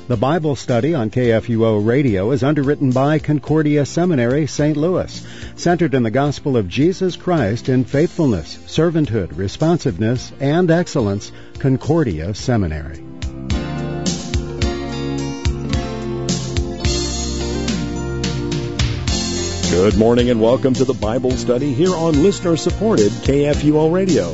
The Bible study on KFUO Radio is underwritten by Concordia Seminary, St. Louis, centered in the gospel of Jesus Christ in faithfulness, servanthood, responsiveness, and excellence. Concordia Seminary. Good morning and welcome to the Bible study here on listener-supported KFUO Radio.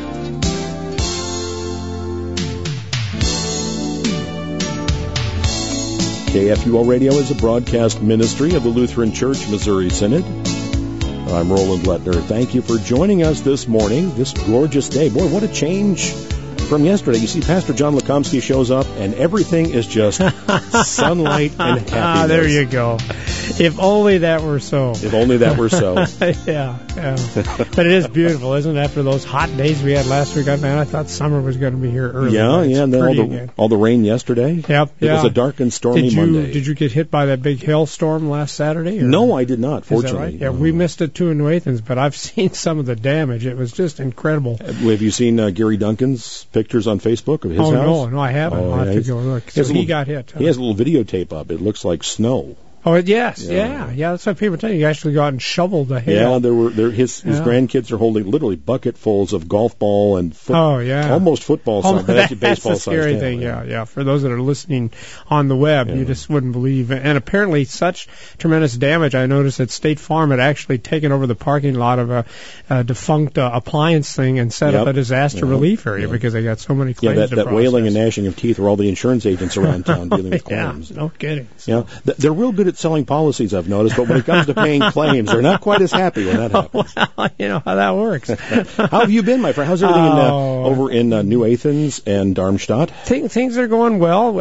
KFUO Radio is a broadcast ministry of the Lutheran Church Missouri Synod. I'm Roland Lettner. Thank you for joining us this morning, this gorgeous day. Boy, what a change from yesterday. You see, Pastor John Lukomsky shows up, and everything is just sunlight and happiness. Ah, there you go. If only that were so. If only that were so. yeah. But it is beautiful, isn't it? After those hot days we had last week, man, I thought summer was going to be here early. Yeah, and then all the rain yesterday. Yep, It was a dark and stormy Monday. Did you get hit by that big hailstorm last Saturday? Or? No, I did not, fortunately. Is that right? Yeah, we missed it too in New Athens, but I've seen some of the damage. It was just incredible. Have you seen Gary Duncan's pictures on Facebook of his house? No, I haven't. I'll have to go look. So he got hit. He has a little videotape up. It looks like snow. Oh, yes, yeah. That's what people tell you. You actually go out and shovel the hail. Yeah, his grandkids are holding literally bucketfuls of golf ball and almost football size, but actually baseball size. That's the scary thing, yeah. For those that are listening on the web, you just wouldn't believe. And apparently such tremendous damage, I noticed that State Farm had actually taken over the parking lot of a defunct appliance thing and set up a disaster relief area because they got so many claims to process. That wailing and gnashing of teeth were all the insurance agents around town dealing with claims. No kidding. So. Yeah, they're real good at selling policies, I've noticed, but when it comes to paying claims, they're not quite as happy when that happens. Well, you know how that works. How have you been, my friend? How's everything over in New Athens and Darmstadt? Things are going well.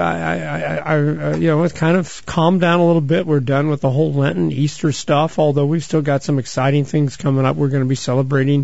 It's kind of calmed down a little bit. We're done with the whole Lenten Easter stuff, although we've still got some exciting things coming up. We're going to be celebrating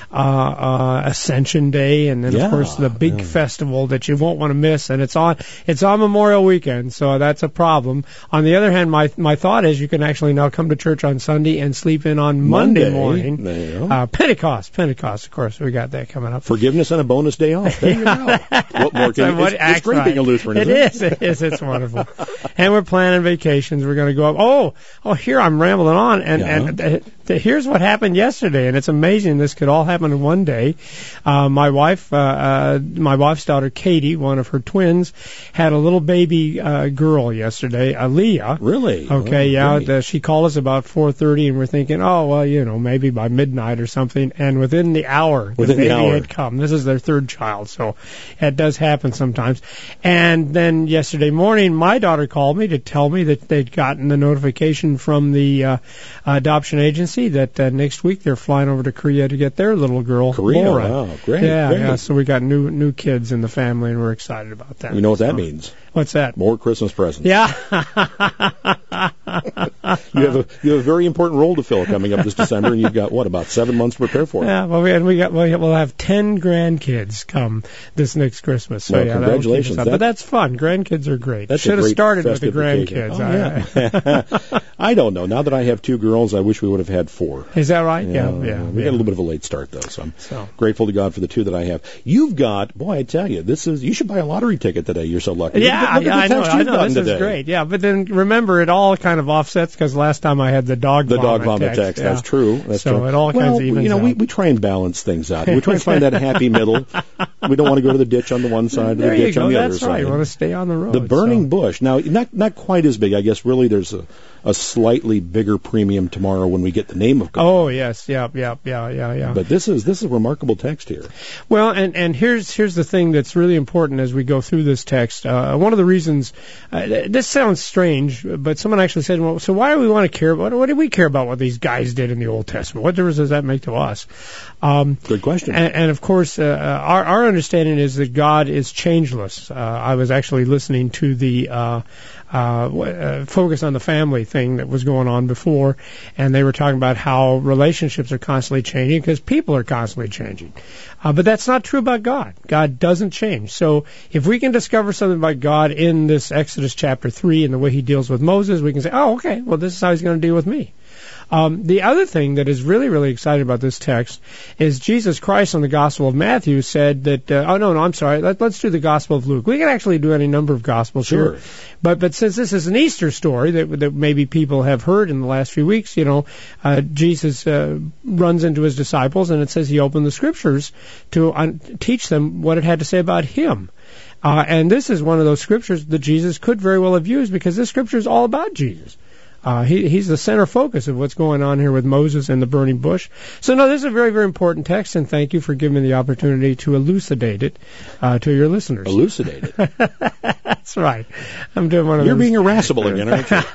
Ascension Day, and then of course the big festival that you won't want to miss, and it's on Memorial Weekend, so that's a problem. On the other hand, my thought is you can actually now come to church on Sunday and sleep in on Monday morning. There you go. Pentecost, of course, we got that coming up. Forgiveness and a bonus day off. There you go. What more can it's great being a Lutheran, isn't it? It is. It's wonderful. And we're planning vacations. We're going to go up. Oh, here I'm rambling on, and here's what happened yesterday, and it's amazing. This could all happen in one day. My wife's daughter Katie, one of her twins, had a little baby girl yesterday, Aaliyah. Really? Okay, she called us about 4:30, and we're thinking, maybe by midnight or something. And within the hour, the baby had come. This is their third child, so it does happen sometimes. And then yesterday morning, my daughter called me to tell me that they'd gotten the notification from the adoption agency that next week they're flying over to Korea to get their little girl, Laura. Wow, great. Yeah, so we got new kids in the family, and we're excited about that. You know what that means? What's that? More Christmas presents. Yeah. You have a very important role to fill coming up this December, and you've got about 7 months to prepare for it. Yeah, we'll have 10 grandkids come this next Christmas. So congratulations! But that's fun. Grandkids are great. Should have started with the grandkids. I don't know. Now that I have 2 girls, I wish we would have had 4. Is that right? Yeah. We got a little bit of a late start though, so I'm grateful to God for the 2 that I have. You've got, I tell you, you should buy a lottery ticket today. You're so lucky. Yeah, I know. This is great. Yeah, but then remember, it all kind of offsets because last time I had the dog vomit text. That's true. It all kinds of evens out. We try and balance things out. We try and find that happy middle. We don't want to go to the ditch on the one side or the ditch on the other side. That's right. You want to stay on the road. The burning bush. Now, not quite as big. I guess really there's a slightly bigger premium tomorrow when we get the name of God. Oh, yes. Yeah. But this is a remarkable text here. Well, and here's the thing that's really important as we go through this text. One of the reasons, this sounds strange, but someone actually said, well, so why do we want to care about, what do we care about what these guys did in the Old Testament? What difference does that make to us? Good question. And of course, our understanding is that God is changeless. I was actually listening to the Focus on the Family thing that was going on before, and they were talking about how relationships are constantly changing because people are constantly changing. But that's not true about God. God doesn't change. So if we can discover something about God in this Exodus chapter 3 and the way he deals with Moses, we can say, oh, okay, well, this is how he's going to deal with me. The other thing that is really, really exciting about this text is Jesus Christ in the Gospel of Matthew said that, I'm sorry, let's do the Gospel of Luke. We can actually do any number of Gospels here. But since this is an Easter story that maybe people have heard in the last few weeks, Jesus runs into his disciples, and it says he opened the Scriptures to teach them what it had to say about him. And this is one of those Scriptures that Jesus could very well have used, because this Scripture is all about Jesus. He's the center focus of what's going on here with Moses and the burning bush. So, no, this is a very, very important text, and thank you for giving me the opportunity to elucidate it to your listeners. Elucidate it? That's right. I'm doing one of those. You're being irascible again, aren't you?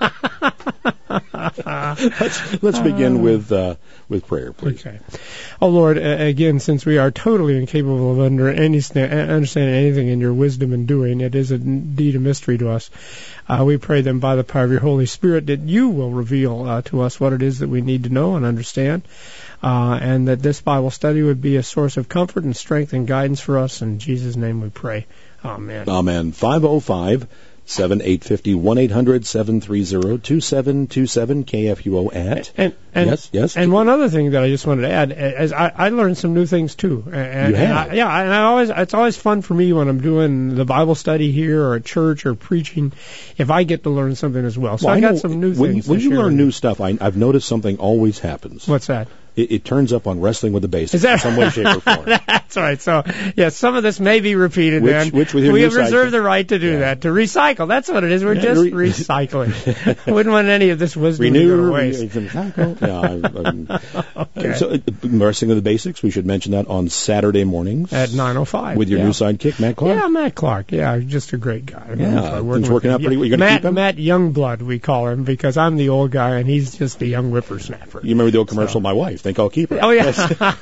Let's begin with prayer, please. Okay. Oh, Lord, again, since we are totally incapable of understanding anything in your wisdom and doing, it is indeed a mystery to us. We pray then by the power of your Holy Spirit that you will reveal to us what it is that we need to know and understand, and that this Bible study would be a source of comfort and strength and guidance for us. In Jesus' name we pray. Amen. Amen. 505-7850, 1-800-730-2727, KFUO at. Yes. And one other thing that I just wanted to add is I learned some new things too. And, you have? It's always fun for me when I'm doing the Bible study here or at church or preaching, if I get to learn something as well. So I got some new things. When you learn new stuff, I've noticed something always happens. What's that? It turns up on Wrestling with the Basics in some way, shape, or form. That's right. So, some of this may be repeated which we have reserved the right to do that, to recycle. That's what it is. We're just recycling. I wouldn't want any of this wisdom to go to waste. Okay. So, Wrestling with the Basics, we should mention that on Saturday mornings. At 9:05. With your new sidekick, Matt Clark? Yeah, Matt Clark. Yeah, just a great guy. Things working out pretty well. You going to keep him? Matt Youngblood, we call him, because I'm the old guy and he's just the young whippersnapper. You remember the old commercial, My Wife? Think I'll keep her. Oh, yeah.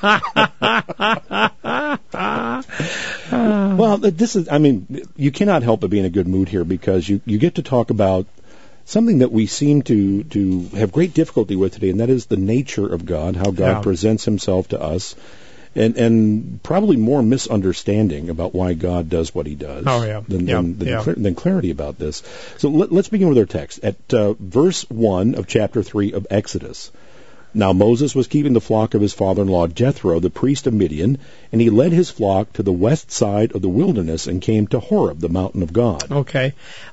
Well, you cannot help but be in a good mood here, because you get to talk about something that we seem to have great difficulty with today, and that is the nature of God, how God presents himself to us, and probably more misunderstanding about why God does what he does than clarity about this. So let's begin with our text at verse 1 of chapter 3 of Exodus. Now Moses was keeping the flock of his father-in-law Jethro, the priest of Midian, and he led his flock to the west side of the wilderness and came to Horeb, the mountain of God. Okay.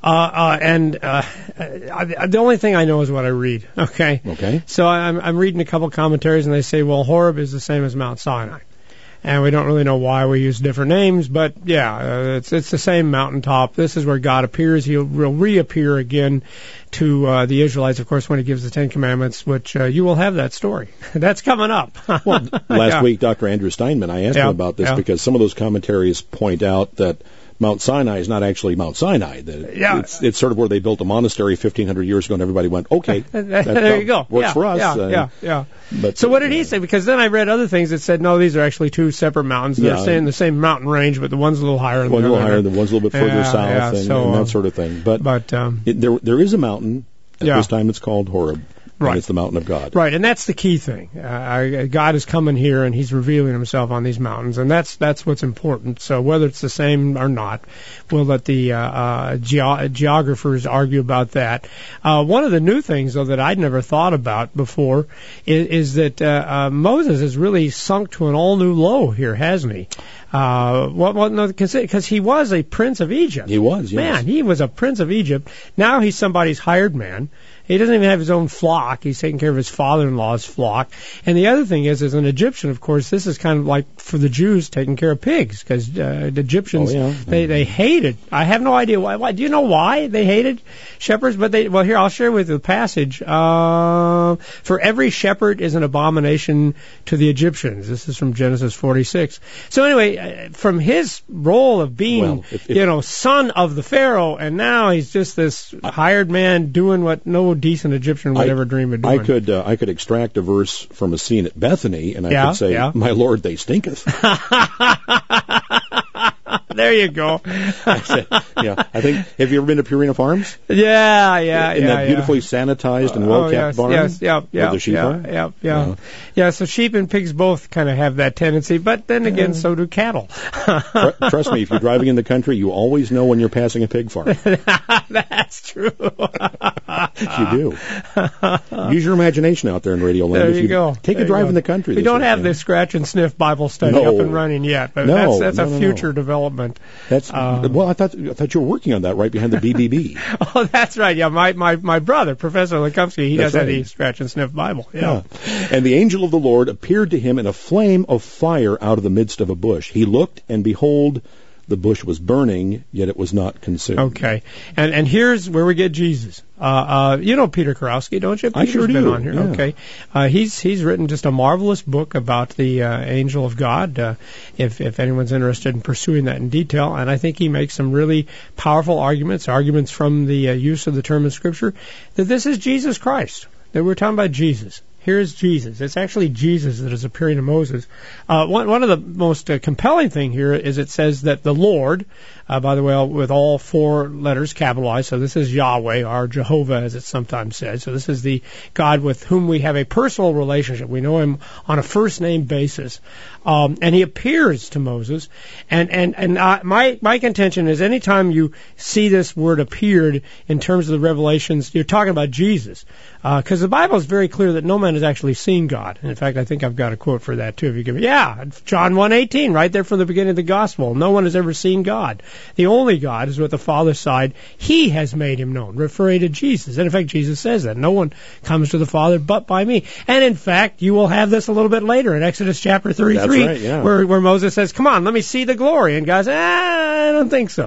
The only thing I know is what I read. Okay. So I'm reading a couple commentaries, and they say, well, Horeb is the same as Mount Sinai. And we don't really know why we use different names, but it's the same mountaintop. This is where God appears. He'll reappear again to the Israelites, of course, when he gives the Ten Commandments, which you will have that story. That's coming up. Well, last week, Dr. Andrew Steinman, I asked him about this because some of those commentaries point out that Mount Sinai is not actually Mount Sinai. It's sort of where they built a monastery 1,500 years ago, and everybody went, okay, there you go. Works for us. But, so what did he say? Because then I read other things that said, no, these are actually two separate mountains. They're staying in the same mountain range, but the one's a little higher than the other. One's a little higher, the one's a little bit further south, and that sort of thing. But there is a mountain. At this time it's called Horeb. Right. And it's the mountain of God. Right, and that's the key thing. God is coming here, and he's revealing himself on these mountains, and that's what's important. So whether it's the same or not, we'll let the geographers argue about that. One of the new things, though, that I'd never thought about before is that Moses has really sunk to an all-new low here, hasn't he? Because he was a prince of Egypt. He was, yes. Man, he was a prince of Egypt. Now he's somebody's hired man. He doesn't even have his own flock. He's taking care of his father-in-law's flock. And the other thing is, as an Egyptian, of course, this is kind of like for the Jews taking care of pigs, because the Egyptians, they hated. I have no idea why. Do you know why they hated shepherds? But here, I'll share with you the passage. For every shepherd is an abomination to the Egyptians. This is from Genesis 46. So anyway, from his role of being, son of the Pharaoh, and now he's just this hired man doing what no decent Egyptian would ever dream of doing. I could extract a verse from a scene at Bethany, and I could say, "My Lord, they stinketh." There you go. Yeah, I think. Have you ever been to Purina Farms? Yeah. In that beautifully sanitized and well-kept barn? Yes, yeah. The sheep are? Yeah, so sheep and pigs both kind of have that tendency, but then again, so do cattle. Trust me, if you're driving in the country, you always know when you're passing a pig farm. That's true. You do. Use your imagination out there in Radio Land. There you go. Take a drive in the country. We don't have this scratch and sniff Bible study up and running yet, but that's a future development. Well, I thought you were working on that right behind the BBB. Oh, that's right. Yeah, my brother, Professor Lekumsky, he does the scratch and sniff Bible. Yeah. And the angel of the Lord appeared to him in a flame of fire out of the midst of a bush. He looked, and behold, the bush was burning, yet it was not consumed. Okay, and here's where we get Jesus. You know Peter Kurowski, don't you? I sure do. Been on here. Yeah. Okay, he's written just a marvelous book about the angel of God. If anyone's interested in pursuing that in detail, and I think he makes some really powerful arguments from the use of the term in Scripture, that this is Jesus Christ. That we're talking about Jesus. Here's Jesus. It's actually Jesus that is appearing to Moses. One of the most compelling thing here is it says that the Lord, by the way, with all four letters capitalized, so this is Yahweh, or Jehovah as it's sometimes said. So this is the God with whom we have a personal relationship. We know him on a first name basis. And he appears to Moses. And my contention is anytime you see this word appeared in terms of the revelations, you're talking about Jesus. Because the Bible is very clear that no man has actually seen God. And in fact, I think I've got a quote for that too. If you give me, John 1:18, right there from the beginning of the gospel. No one has ever seen God. The only God is with the Father's side. He has made him known, referring to Jesus. And in fact, Jesus says that no one comes to the Father but by me. And in fact, you will have this a little bit later in Exodus chapter 33, right, yeah. where Moses says, "Come on, let me see the glory." And God says, "I don't think so.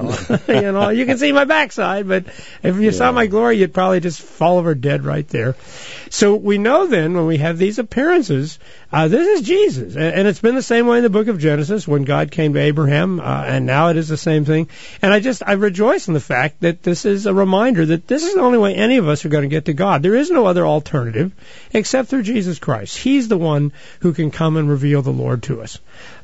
You can see my backside, but if you saw my glory, you'd probably just fall over dead right there." So we know then when we have these appearances, this is Jesus. And it's been the same way in the book of Genesis when God came to Abraham, and now it is the same thing. And I rejoice in the fact that this is a reminder that this is the only way any of us are going to get to God. There is no other alternative except through Jesus Christ. He's the one who can come and reveal the Lord to us.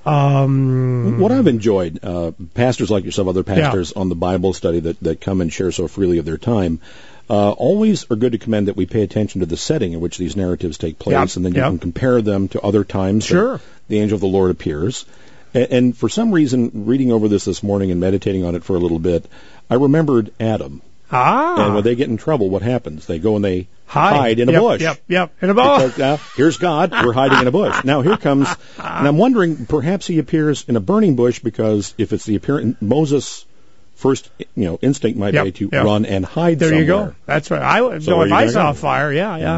What I've enjoyed, pastors like yourself, other pastors on the Bible study that come and share so freely of their time, always are good to commend that we pay attention to the setting in which these narratives take place, and then you can compare them to other times that the angel of the Lord appears. And for some reason, reading over this morning and meditating on it for a little bit, I remembered Adam. And when they get in trouble, what happens? They go and they hide in a bush. In a bush. Because, here's God, we're hiding in a bush. Now here comes, and I'm wondering, perhaps he appears in a burning bush because if it's the appearance, Moses' first, instinct might be to run and hide somewhere. There you go. That's right. If I saw a fire,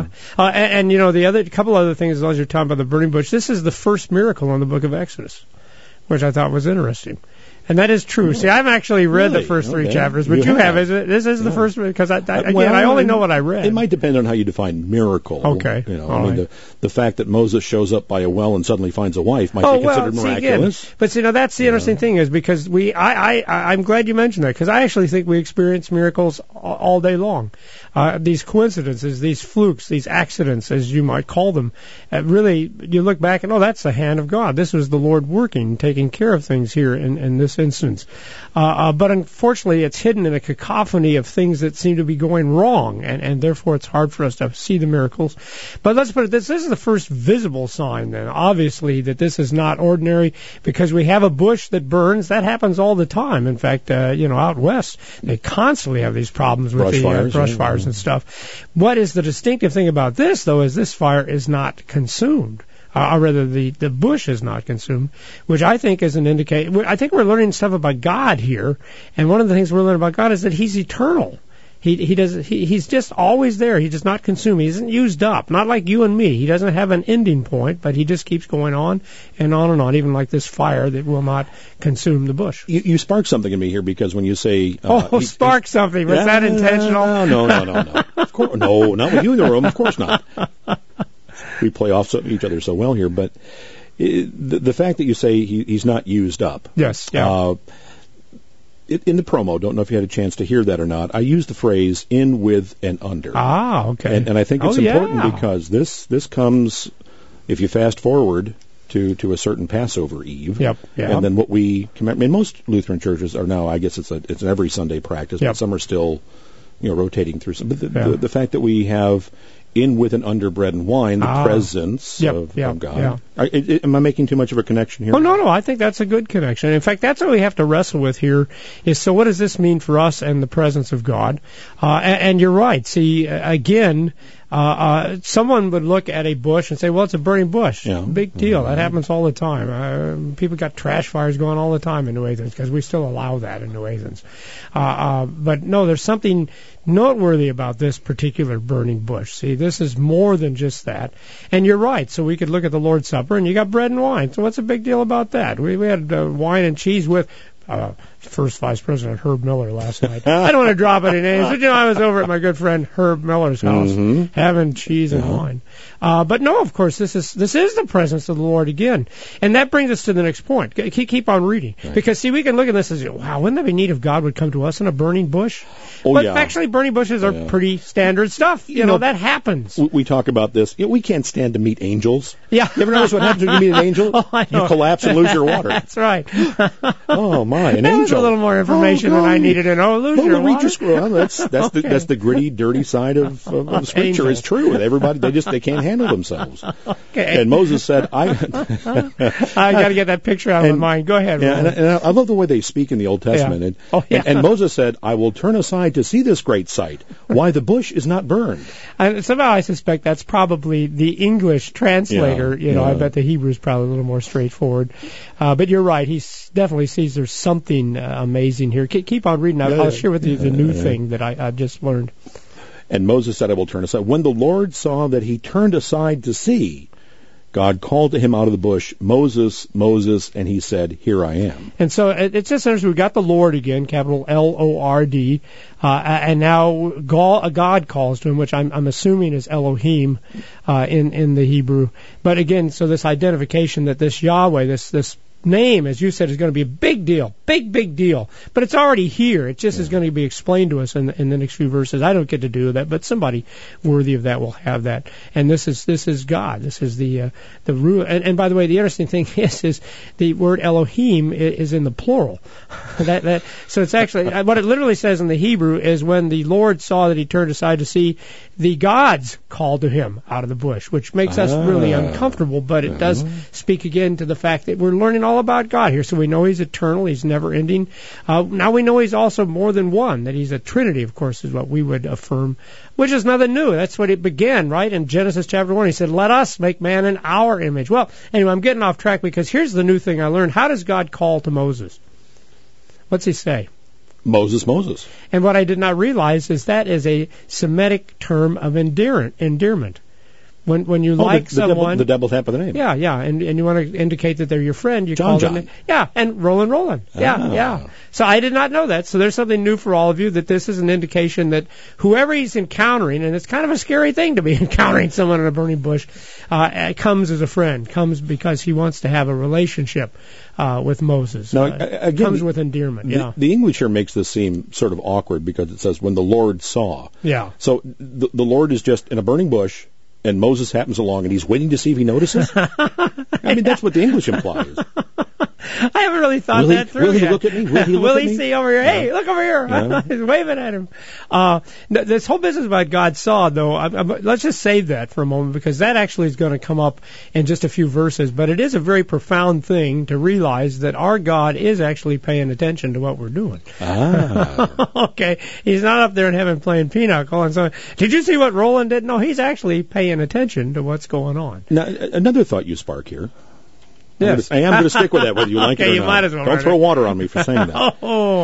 and the other couple other things, as long as you're talking about the burning bush, this is the first miracle in the book of Exodus, which I thought was interesting. And that is true. See, I haven't actually read the first three chapters, but you have. This is the first, because I only know what I read. It might depend on how you define miracle. Okay. The fact that Moses shows up by a well and suddenly finds a wife might be considered miraculous. But that's the interesting thing is because I'm glad you mentioned that, because I actually think we experience miracles all day long. These coincidences, these flukes, these accidents, as you might call them, really, you look back and, that's the hand of God. This was the Lord working, taking care of things here in this instance. But unfortunately, it's hidden in a cacophony of things that seem to be going wrong, and therefore it's hard for us to see the miracles. But let's put it this is the first visible sign, then, obviously, that this is not ordinary, because we have a bush that burns. That happens all the time. In fact, out west, they constantly have these problems with brush fires and stuff. What is the distinctive thing about this, though, is this fire is not consumed. Or rather, the bush is not consumed, which I think is an indicator. I think we're learning stuff about God here, and one of the things we're learning about God is that He's eternal. He's just always there. He does not consume. He isn't used up. Not like you and me. He doesn't have an ending point, but He just keeps going on and on and on, even like this fire that will not consume the bush. You spark something in me here, because when you say... spark something. Was that intentional? No. Of course, no, not with you in the room. Of course not. We play off each other so well here, but the fact that you say he's not used up. Yes, yeah. In the promo, don't know if you had a chance to hear that or not, I used the phrase "in, with, and under." Okay. And I think it's important because this comes, if you fast forward to a certain Passover Eve. Yep. And then what we commemorate, I mean, most Lutheran churches are now, I guess it's an every Sunday practice, but some are still, rotating through some. But the fact that we have in with and under bread and wine the presence of God. Yeah. Am I making too much of a connection here? Oh, no, I think that's a good connection. In fact, that's what we have to wrestle with here is, so what does this mean for us and the presence of God? And you're right. See, again, someone would look at a bush and say, well, it's a burning bush. Yeah. Big deal. That happens all the time. People got trash fires going all the time in New Athens because we still allow that in New Athens. But no, there's something noteworthy about this particular burning bush. See, this is more than just that. And you're right. So we could look at the Lord's Supper, and you got bread and wine. So what's the big deal about that? We had wine and cheese with First Vice President Herb Miller last night. I don't want to drop any names, but I was over at my good friend Herb Miller's house having cheese and wine. But no, of course, this is the presence of the Lord again, and that brings us to the next point. Keep on reading, because see, we can look at this as, wow, wouldn't that be neat if God would come to us in a burning bush? But actually, burning bushes are pretty standard stuff. You know that happens. We talk about this. We can't stand to meet angels. Yeah. You ever notice what happens when you meet an angel? You collapse and lose your water. That's right. Oh my, an angel. That was a little more information than I needed to know. Lose your water. Well, that's the gritty, dirty side of Scripture. Is true. Everybody they can't handle themselves. Okay. And Moses said, I got to get that picture out of my mind. Go ahead. Yeah, and I love the way they speak in the Old Testament. Yeah. And Moses said, I will turn aside to see this great sight, why the bush is not burned. And somehow I suspect that's probably the English translator. I bet the Hebrew is probably a little more straightforward. But you're right. He definitely sees there's something amazing here. Keep on reading. I'll share with you the new thing that I just learned. And Moses said, I will turn aside. When the Lord saw that he turned aside to see, God called to him out of the bush, Moses, Moses, and he said, here I am. And so it's just interesting. We got the Lord again, capital L-O-R-D, and now God calls to him, which I'm assuming is Elohim in the Hebrew. But again, so this identification that this Yahweh, this name, as you said, is going to be a big deal, big deal. But it's already here. It just is going to be explained to us in the next few verses. I don't get to do that, but somebody worthy of that will have that. And this is God. This is the root. And by the way, the interesting thing is the word Elohim is in the plural. So it's actually what it literally says in the Hebrew is when the Lord saw that he turned aside to see, the gods called to him out of the bush, which makes us really uncomfortable. But it does speak again to the fact that we're learning all about God here. So we know he's eternal, he's never ending. Now we know he's also more than one, that he's a Trinity, of course, is what we would affirm, which is nothing new. That's what it began, right? In Genesis chapter 1, he said, let us make man in our image. Well, anyway, I'm getting off track because here's the new thing I learned. How does God call to Moses? What's he say? Moses, Moses. And what I did not realize is that is a Semitic term of endearment. When you like someone, the double tap of the name. Yeah, and you want to indicate that they're your friend, you call them. Yeah, and Roland. Yeah. So I did not know that. So there's something new for all of you, that this is an indication that whoever he's encountering, and it's kind of a scary thing to be encountering someone in a burning bush, comes as a friend, comes because he wants to have a relationship with Moses. Now, again, comes with endearment. The English here makes this seem sort of awkward because it says when the Lord saw. Yeah. So the Lord is just in a burning bush, and Moses happens along, and he's waiting to see if he notices? I mean, that's what the English implies. I haven't really thought that through yet. Will he look at me? Will he see over here? Hey, look over here. Yeah. He's waving at him. This whole business about God saw, though, let's just save that for a moment, because that actually is going to come up in just a few verses. But it is a very profound thing to realize that our God is actually paying attention to what we're doing. Okay. He's not up there in heaven playing pinochle and so, did you see what Roland did? No, he's actually paying attention to what's going on. Now, another thought you spark here. Yes. I am going to stick with that, whether you like it or not. You might as well. Don't throw water on me for saying that.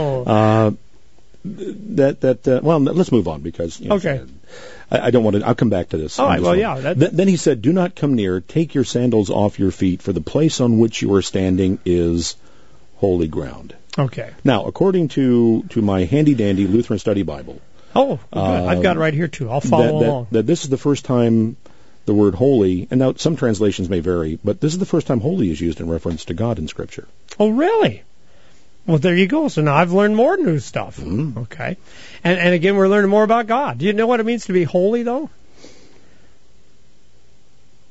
Well, let's move on because. Okay. I don't want to. I'll come back to this. All right. Well, yeah. Then he said, "Do not come near. Take your sandals off your feet, for the place on which you are standing is holy ground." Okay. Now, according to my handy dandy Lutheran Study Bible. Oh, good. I've got it right here too. I'll follow along. That this is the first time the word holy, and now some translations may vary, but this is the first time holy is used in reference to God in Scripture. Oh, really? Well, there you go. So now I've learned more new stuff. Okay. And again, we're learning more about God. Do you know what it means to be holy, though?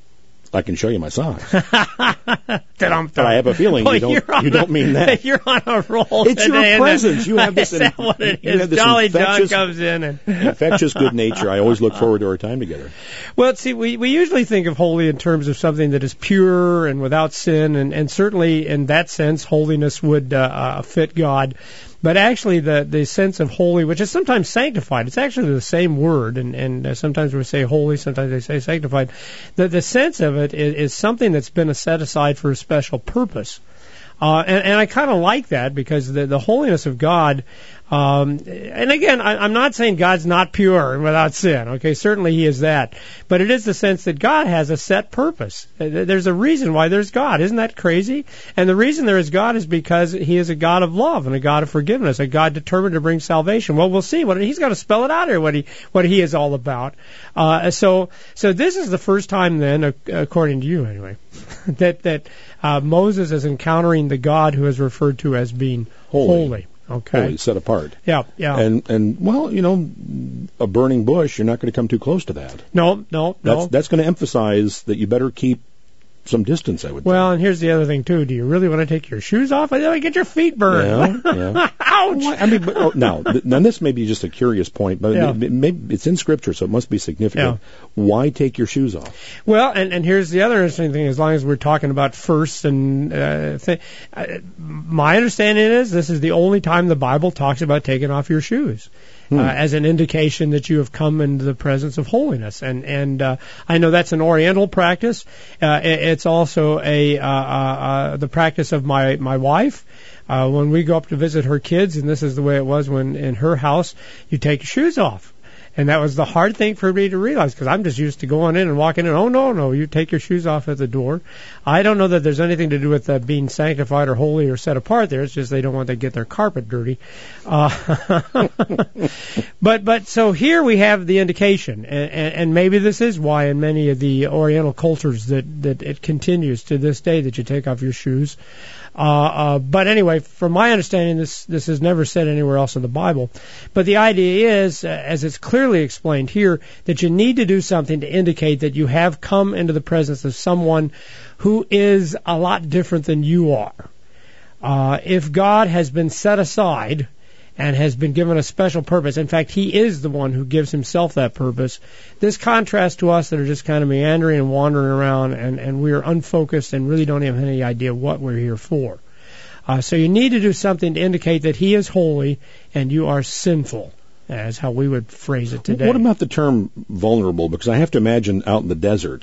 I can show you my socks. But I have a feeling you don't mean that. You're on a roll. It's your presence. You have this. Is that what it is? Jolly John comes in and infectious good nature. I always look forward to our time together. Well, see, we usually think of holy in terms of something that is pure and without sin, and certainly in that sense, holiness would fit God. But actually, the sense of holy, which is sometimes sanctified, it's actually the same word, and sometimes we say holy, sometimes they say sanctified. The sense of it is something that's been set aside for a special purpose. And I kind of like that because the holiness of God, and again, I'm not saying God's not pure and without sin. Okay, certainly He is that. But it is the sense that God has a set purpose. There's a reason why there's God. Isn't that crazy? And the reason there is God is because He is a God of love and a God of forgiveness, a God determined to bring salvation. Well, we'll see. He's got to spell it out here, what He is all about. So this is the first time then, according to you anyway, that Moses is encountering the God who is referred to as being holy. Okay. Holy, set apart. Yeah. And well, a burning bush, you're not going to come too close to that. No. That's going to emphasize that you better keep some distance, I would think. Well, and here's the other thing, too. Do you really want to take your shoes off? I get your feet burned. Yeah. Ouch! Well, I mean, now this may be just a curious point, but maybe it's in Scripture, so it must be significant. Yeah. Why take your shoes off? Well, and here's the other interesting thing, as long as we're talking about firsts and my understanding is this is the only time the Bible talks about taking off your shoes. As an indication that you have come into the presence of holiness, and I know that's an Oriental practice. It's also the practice of my wife. When we go up to visit her kids, and this is the way it was when in her house, you take your shoes off. And that was the hard thing for me to realize, because I'm just used to going in and walking in. Oh, no, you take your shoes off at the door. I don't know that there's anything to do with being sanctified or holy or set apart there. It's just they don't want to get their carpet dirty. But so here we have the indication, and maybe this is why in many of the Oriental cultures that it continues to this day that you take off your shoes. But anyway, from my understanding, this is never said anywhere else in the Bible. But the idea is, as it's clearly explained here, that you need to do something to indicate that you have come into the presence of someone who is a lot different than you are. If God has been set aside and has been given a special purpose, in fact, He is the one who gives Himself that purpose, this contrasts to us that are just kind of meandering and wandering around, and we are unfocused and really don't have any idea what we're here for. So you need to do something to indicate that He is holy and you are sinful, as how we would phrase it today. What about the term vulnerable? Because I have to imagine out in the desert,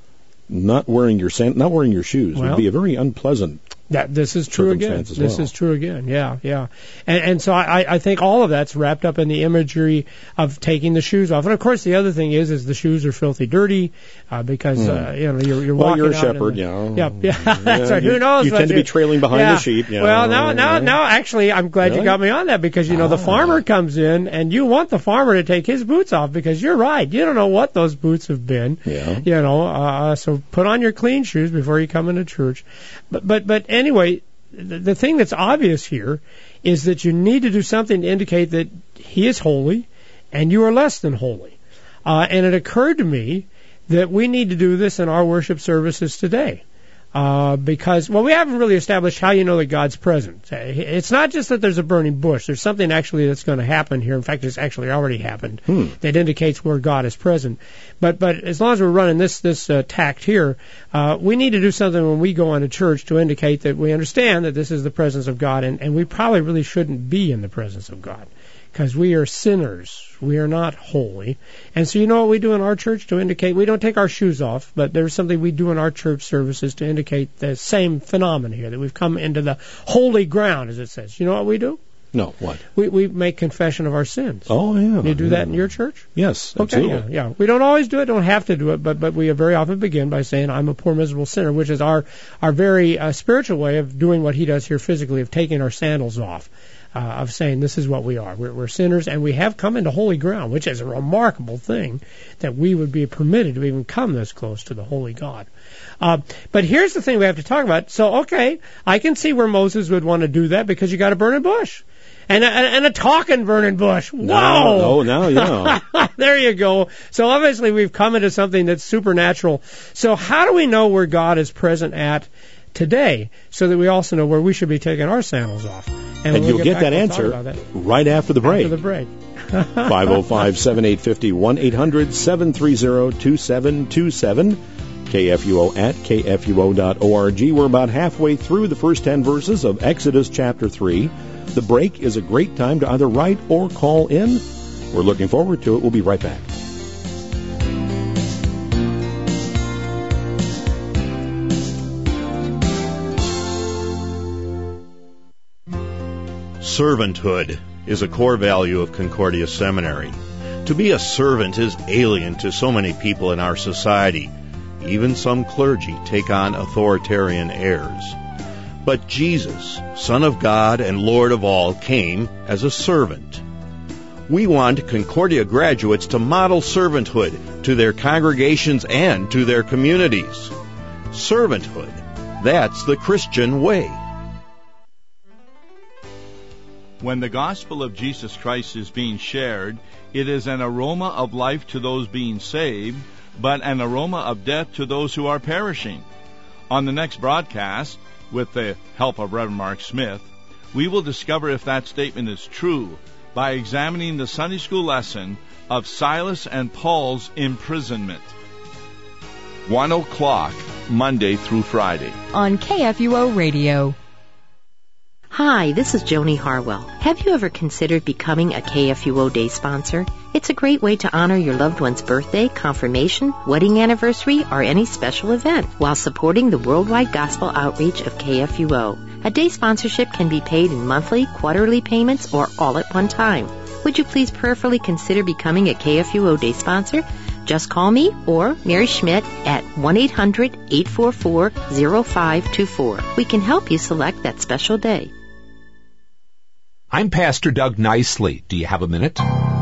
not wearing your shoes would be a very unpleasant. This is true again. This is true again. Yeah. And so I think all of that's wrapped up in the imagery of taking the shoes off. And of course, the other thing is the shoes are filthy dirty you're because you're walking. Well, you're a out shepherd, Yeah. So who knows? You tend to be trailing behind the sheep. Well, no. Actually, I'm glad you got me on that because the farmer comes in and you want the farmer to take his boots off because you're right. You don't know what those boots have been. Yeah. So put on your clean shoes before you come into church. But anyway, the thing that's obvious here is that you need to do something to indicate that He is holy and you are less than holy. And it occurred to me that we need to do this in our worship services today. Because we haven't really established how you know that God's present. It's not just that there's a burning bush. There's something actually that's going to happen here. In fact, it's actually already happened that indicates where God is present. But as long as we're running this tact here, we need to do something when we go into church to indicate that we understand that this is the presence of God, and we probably really shouldn't be in the presence of God. Because we are sinners. We are not holy. And so you know what we do in our church to indicate, we don't take our shoes off, but there's something we do in our church services to indicate the same phenomenon here, that we've come into the holy ground, as it says. You know what we do? No, what? We make confession of our sins. Oh, yeah. You do that in your church? Yes, absolutely. Okay, yeah. We don't always do it, don't have to do it, but we very often begin by saying, I'm a poor, miserable sinner, which is our very spiritual way of doing what He does here physically, of taking our sandals off. Of saying this is what we are. We're sinners, and we have come into holy ground, which is a remarkable thing that we would be permitted to even come this close to the holy God. But here's the thing we have to talk about. So, okay, I can see where Moses would want to do that because you got to burn a bush. And a talking burning bush. Whoa! Oh, now, yeah. There you go. So obviously we've come into something that's supernatural. So how do we know where God is present at today, so that we also know where we should be taking our sandals off? And you'll get that answer right after the break. After the break. 505-7850, 1-800-730-2727, KFUO at KFUO.org. We're about halfway through the first 10 verses of Exodus chapter 3. The break is a great time to either write or call in. We're looking forward to it. We'll be right back. Servanthood is a core value of Concordia Seminary. To be a servant is alien to so many people in our society. Even some clergy take on authoritarian airs. But Jesus, Son of God and Lord of all, came as a servant. We want Concordia graduates to model servanthood to their congregations and to their communities. Servanthood, that's the Christian way. When the gospel of Jesus Christ is being shared, it is an aroma of life to those being saved, but an aroma of death to those who are perishing. On the next broadcast, with the help of Reverend Mark Smith, we will discover if that statement is true by examining the Sunday school lesson of Silas and Paul's imprisonment. 1 o'clock, Monday through Friday. On KFUO Radio. Hi, this is Joni Harwell. Have you ever considered becoming a KFUO Day sponsor? It's a great way to honor your loved one's birthday, confirmation, wedding anniversary, or any special event while supporting the worldwide gospel outreach of KFUO. A day sponsorship can be paid in monthly, quarterly payments, or all at one time. Would you please prayerfully consider becoming a KFUO Day sponsor? Just call me or Mary Schmidt at 1-800-844-0524. We can help you select that special day. I'm Pastor Doug Nicely. Do you have a minute?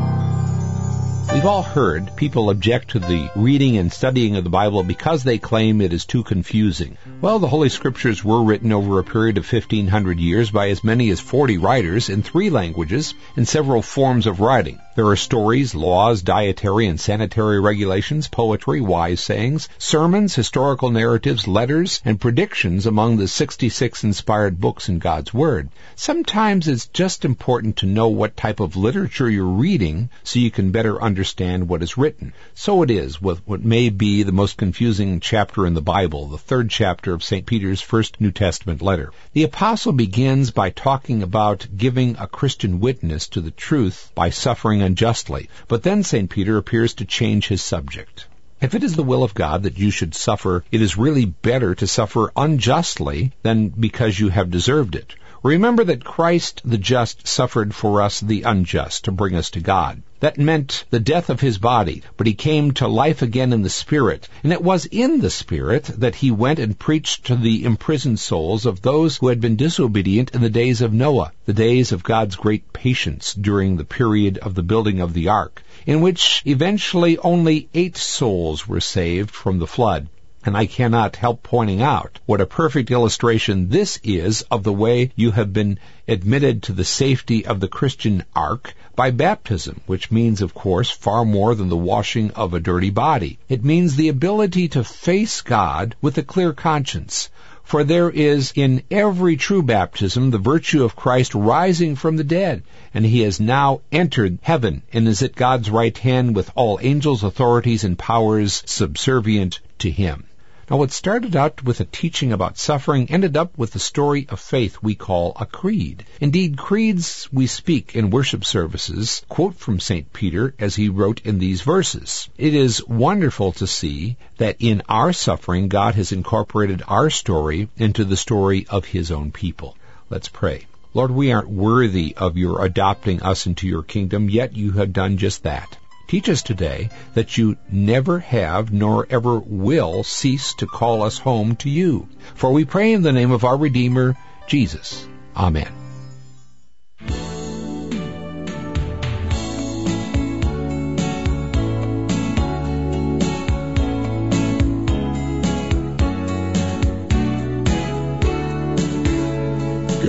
We've all heard people object to the reading and studying of the Bible because they claim it is too confusing. Well, the Holy Scriptures were written over a period of 1,500 years by as many as 40 writers in 3 languages and several forms of writing. There are stories, laws, dietary and sanitary regulations, poetry, wise sayings, sermons, historical narratives, letters, and predictions among the 66 inspired books in God's Word. Sometimes it's just important to know what type of literature you're reading so you can better understand what is written. So it is with what may be the most confusing chapter in the Bible, the 3rd chapter of St. Peter's first New Testament letter. The apostle begins by talking about giving a Christian witness to the truth by suffering unjustly, but then St. Peter appears to change his subject. If it is the will of God that you should suffer, it is really better to suffer unjustly than because you have deserved it. Remember that Christ the just suffered for us the unjust to bring us to God. That meant the death of his body, but he came to life again in the Spirit. And it was in the Spirit that he went and preached to the imprisoned souls of those who had been disobedient in the days of Noah, the days of God's great patience during the period of the building of the ark, in which eventually only 8 souls were saved from the flood. And I cannot help pointing out what a perfect illustration this is of the way you have been admitted to the safety of the Christian ark by baptism, which means, of course, far more than the washing of a dirty body. It means the ability to face God with a clear conscience. For there is in every true baptism the virtue of Christ rising from the dead, and he has now entered heaven and is at God's right hand with all angels, authorities, and powers subservient to him. Now, what started out with a teaching about suffering ended up with the story of faith we call a creed. Indeed, creeds we speak in worship services quote from St. Peter as he wrote in these verses. It is wonderful to see that in our suffering, God has incorporated our story into the story of his own people. Let's pray. Lord, we aren't worthy of your adopting us into your kingdom, yet you have done just that. Teach us today that you never have nor ever will cease to call us home to you. For we pray in the name of our Redeemer, Jesus. Amen.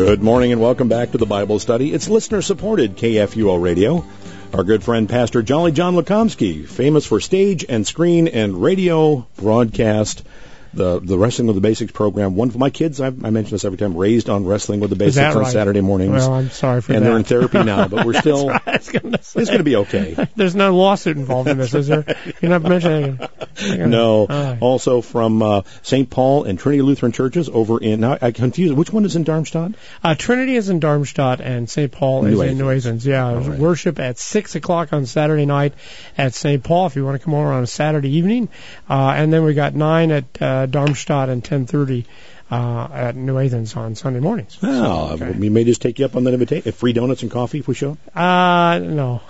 Good morning and welcome back to the Bible study. It's listener-supported KFUO Radio. Our good friend, Pastor Jolly John Lukomsky, famous for stage and screen and radio broadcast, the Wrestling with the Basics program. One for my kids, I mention this every time, raised on Wrestling with the Basics on Saturday mornings. Well, I'm sorry for that. And they're in therapy now, but we're still, it's going to be okay. There's no lawsuit involved in this, is there? You're not mentioning it. No. Right. Also from St. Paul and Trinity Lutheran churches over in, now I confuse, which one is in Darmstadt? Trinity is in Darmstadt and St. Paul is in New Athens. Yeah, right. Worship at 6 o'clock on Saturday night at St. Paul if you want to come over on a Saturday evening. And then we got 9 at Darmstadt and 10:30 at New Athens on Sunday mornings. Oh, so, okay. We may just take you up on that invitation. Free donuts and coffee if we show up? No.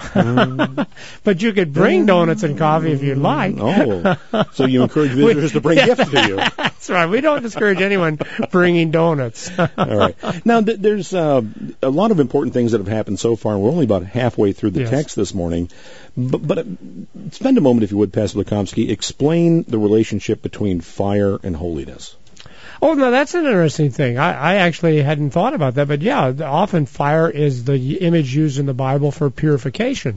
But you could bring donuts and coffee if you'd like. Oh, so you encourage visitors to bring gifts to you. That's right. We don't discourage anyone bringing donuts. All right. Now, there's a lot of important things that have happened so far, and we're only about halfway through the text this morning. But spend a moment, if you would, Pastor Lukomsky, explain the relationship between fire and holiness. Oh, no, that's an interesting thing. I actually hadn't thought about that, but yeah, often fire is the image used in the Bible for purification.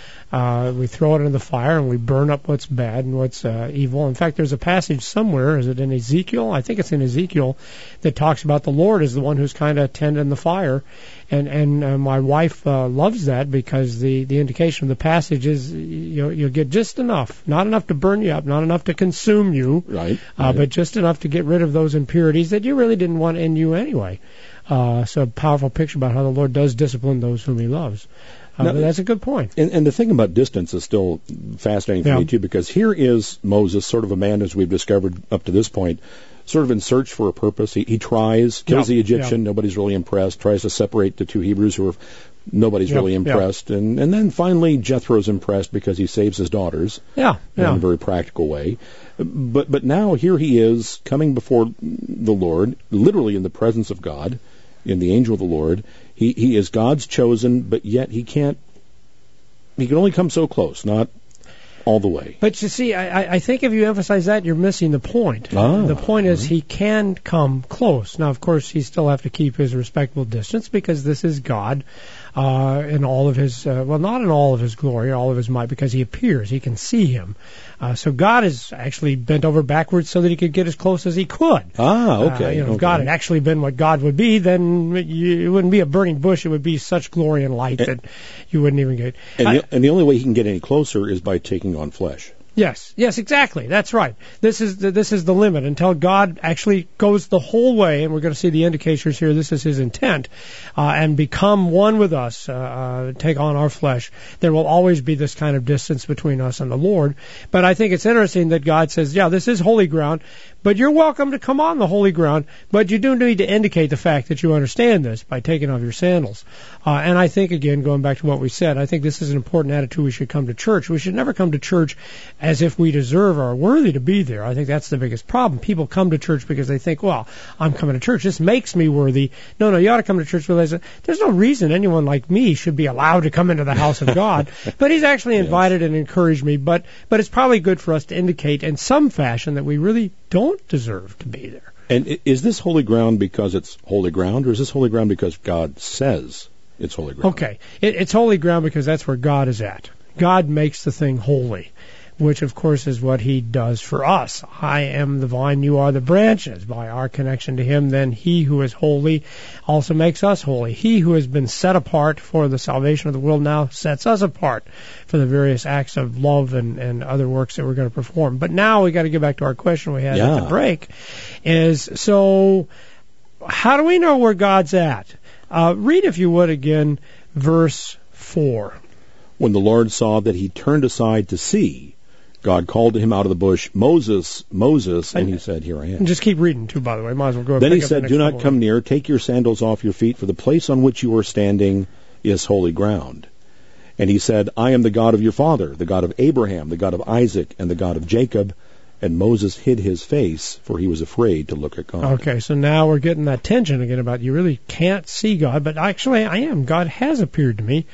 We throw it in the fire and we burn up what's bad and what's evil. In fact, there's a passage somewhere, is it in Ezekiel? I think it's in Ezekiel, that talks about the Lord as the one who's kind of tending the fire. And my wife loves that because the indication of the passage is you'll get just enough, not enough to burn you up, not enough to consume you, right. But just enough to get rid of those impurities that you really didn't want in you anyway. So a powerful picture about how the Lord does discipline those whom He loves. Now, that's a good point. And the thing about distance is still fascinating for me, too, because here is Moses, sort of a man, as we've discovered up to this point, sort of in search for a purpose. He tries, kills the Egyptian, nobody's really impressed, tries to separate the two Hebrews who are, nobody's really impressed. And then finally Jethro's impressed because he saves his daughters in a very practical way. But now here he is coming before the Lord, literally in the presence of God, in the angel of the Lord. He is God's chosen, but yet he can only come so close, not all the way. But you see, I think if you emphasize that, you're missing the point. The point is he can come close. Now, of course, he still have to keep his respectable distance because this is God in all of his, not in all of his glory, all of his might, because he appears. He can see him. So God is actually bent over backwards so that he could get as close as he could. If God had actually been what God would be, then it wouldn't be a burning bush. It would be such glory and light that you wouldn't even get. And the only way he can get any closer is by taking on flesh. Yes, exactly. That's right. This is the limit until God actually goes the whole way, and we're going to see the indicators here. This is His intent, and become one with us, take on our flesh. There will always be this kind of distance between us and the Lord. But I think it's interesting that God says, this is holy ground, but you're welcome to come on the holy ground, but you do need to indicate the fact that you understand this by taking off your sandals. And I think, again, going back to what we said, I think this is an important attitude we should come to church. We should never come to church as if we deserve or are worthy to be there. I think that's the biggest problem. People come to church because they think, I'm coming to church. This makes me worthy. No, you ought to come to church realizing there's no reason anyone like me should be allowed to come into the house of God. But He's actually invited and encouraged me. But it's probably good for us to indicate in some fashion that we really don't deserve to be there. And is this holy ground because it's holy ground, or is this holy ground because God says it's holy ground? Okay. It's holy ground because that's where God is at. God makes the thing holy, which, of course, is what He does for us. I am the vine, you are the branches. By our connection to Him, then He who is holy also makes us holy. He who has been set apart for the salvation of the world now sets us apart for the various acts of love and other works that we're going to perform. But now we got to get back to our question we had at the break, so how do we know where God's at? Read, if you would, again, verse 4. When the Lord saw that he turned aside to see, God called to him out of the bush, Moses, Moses, and he said, Here I am. And just keep reading, too, by the way. Might as well go. Then he said, Do not come near. Take your sandals off your feet, for the place on which you are standing is holy ground. And he said, I am the God of your father, the God of Abraham, the God of Isaac, and the God of Jacob. And Moses hid his face, for he was afraid to look at God. Okay, so now we're getting that tension again about you really can't see God, but actually I am. God has appeared to me.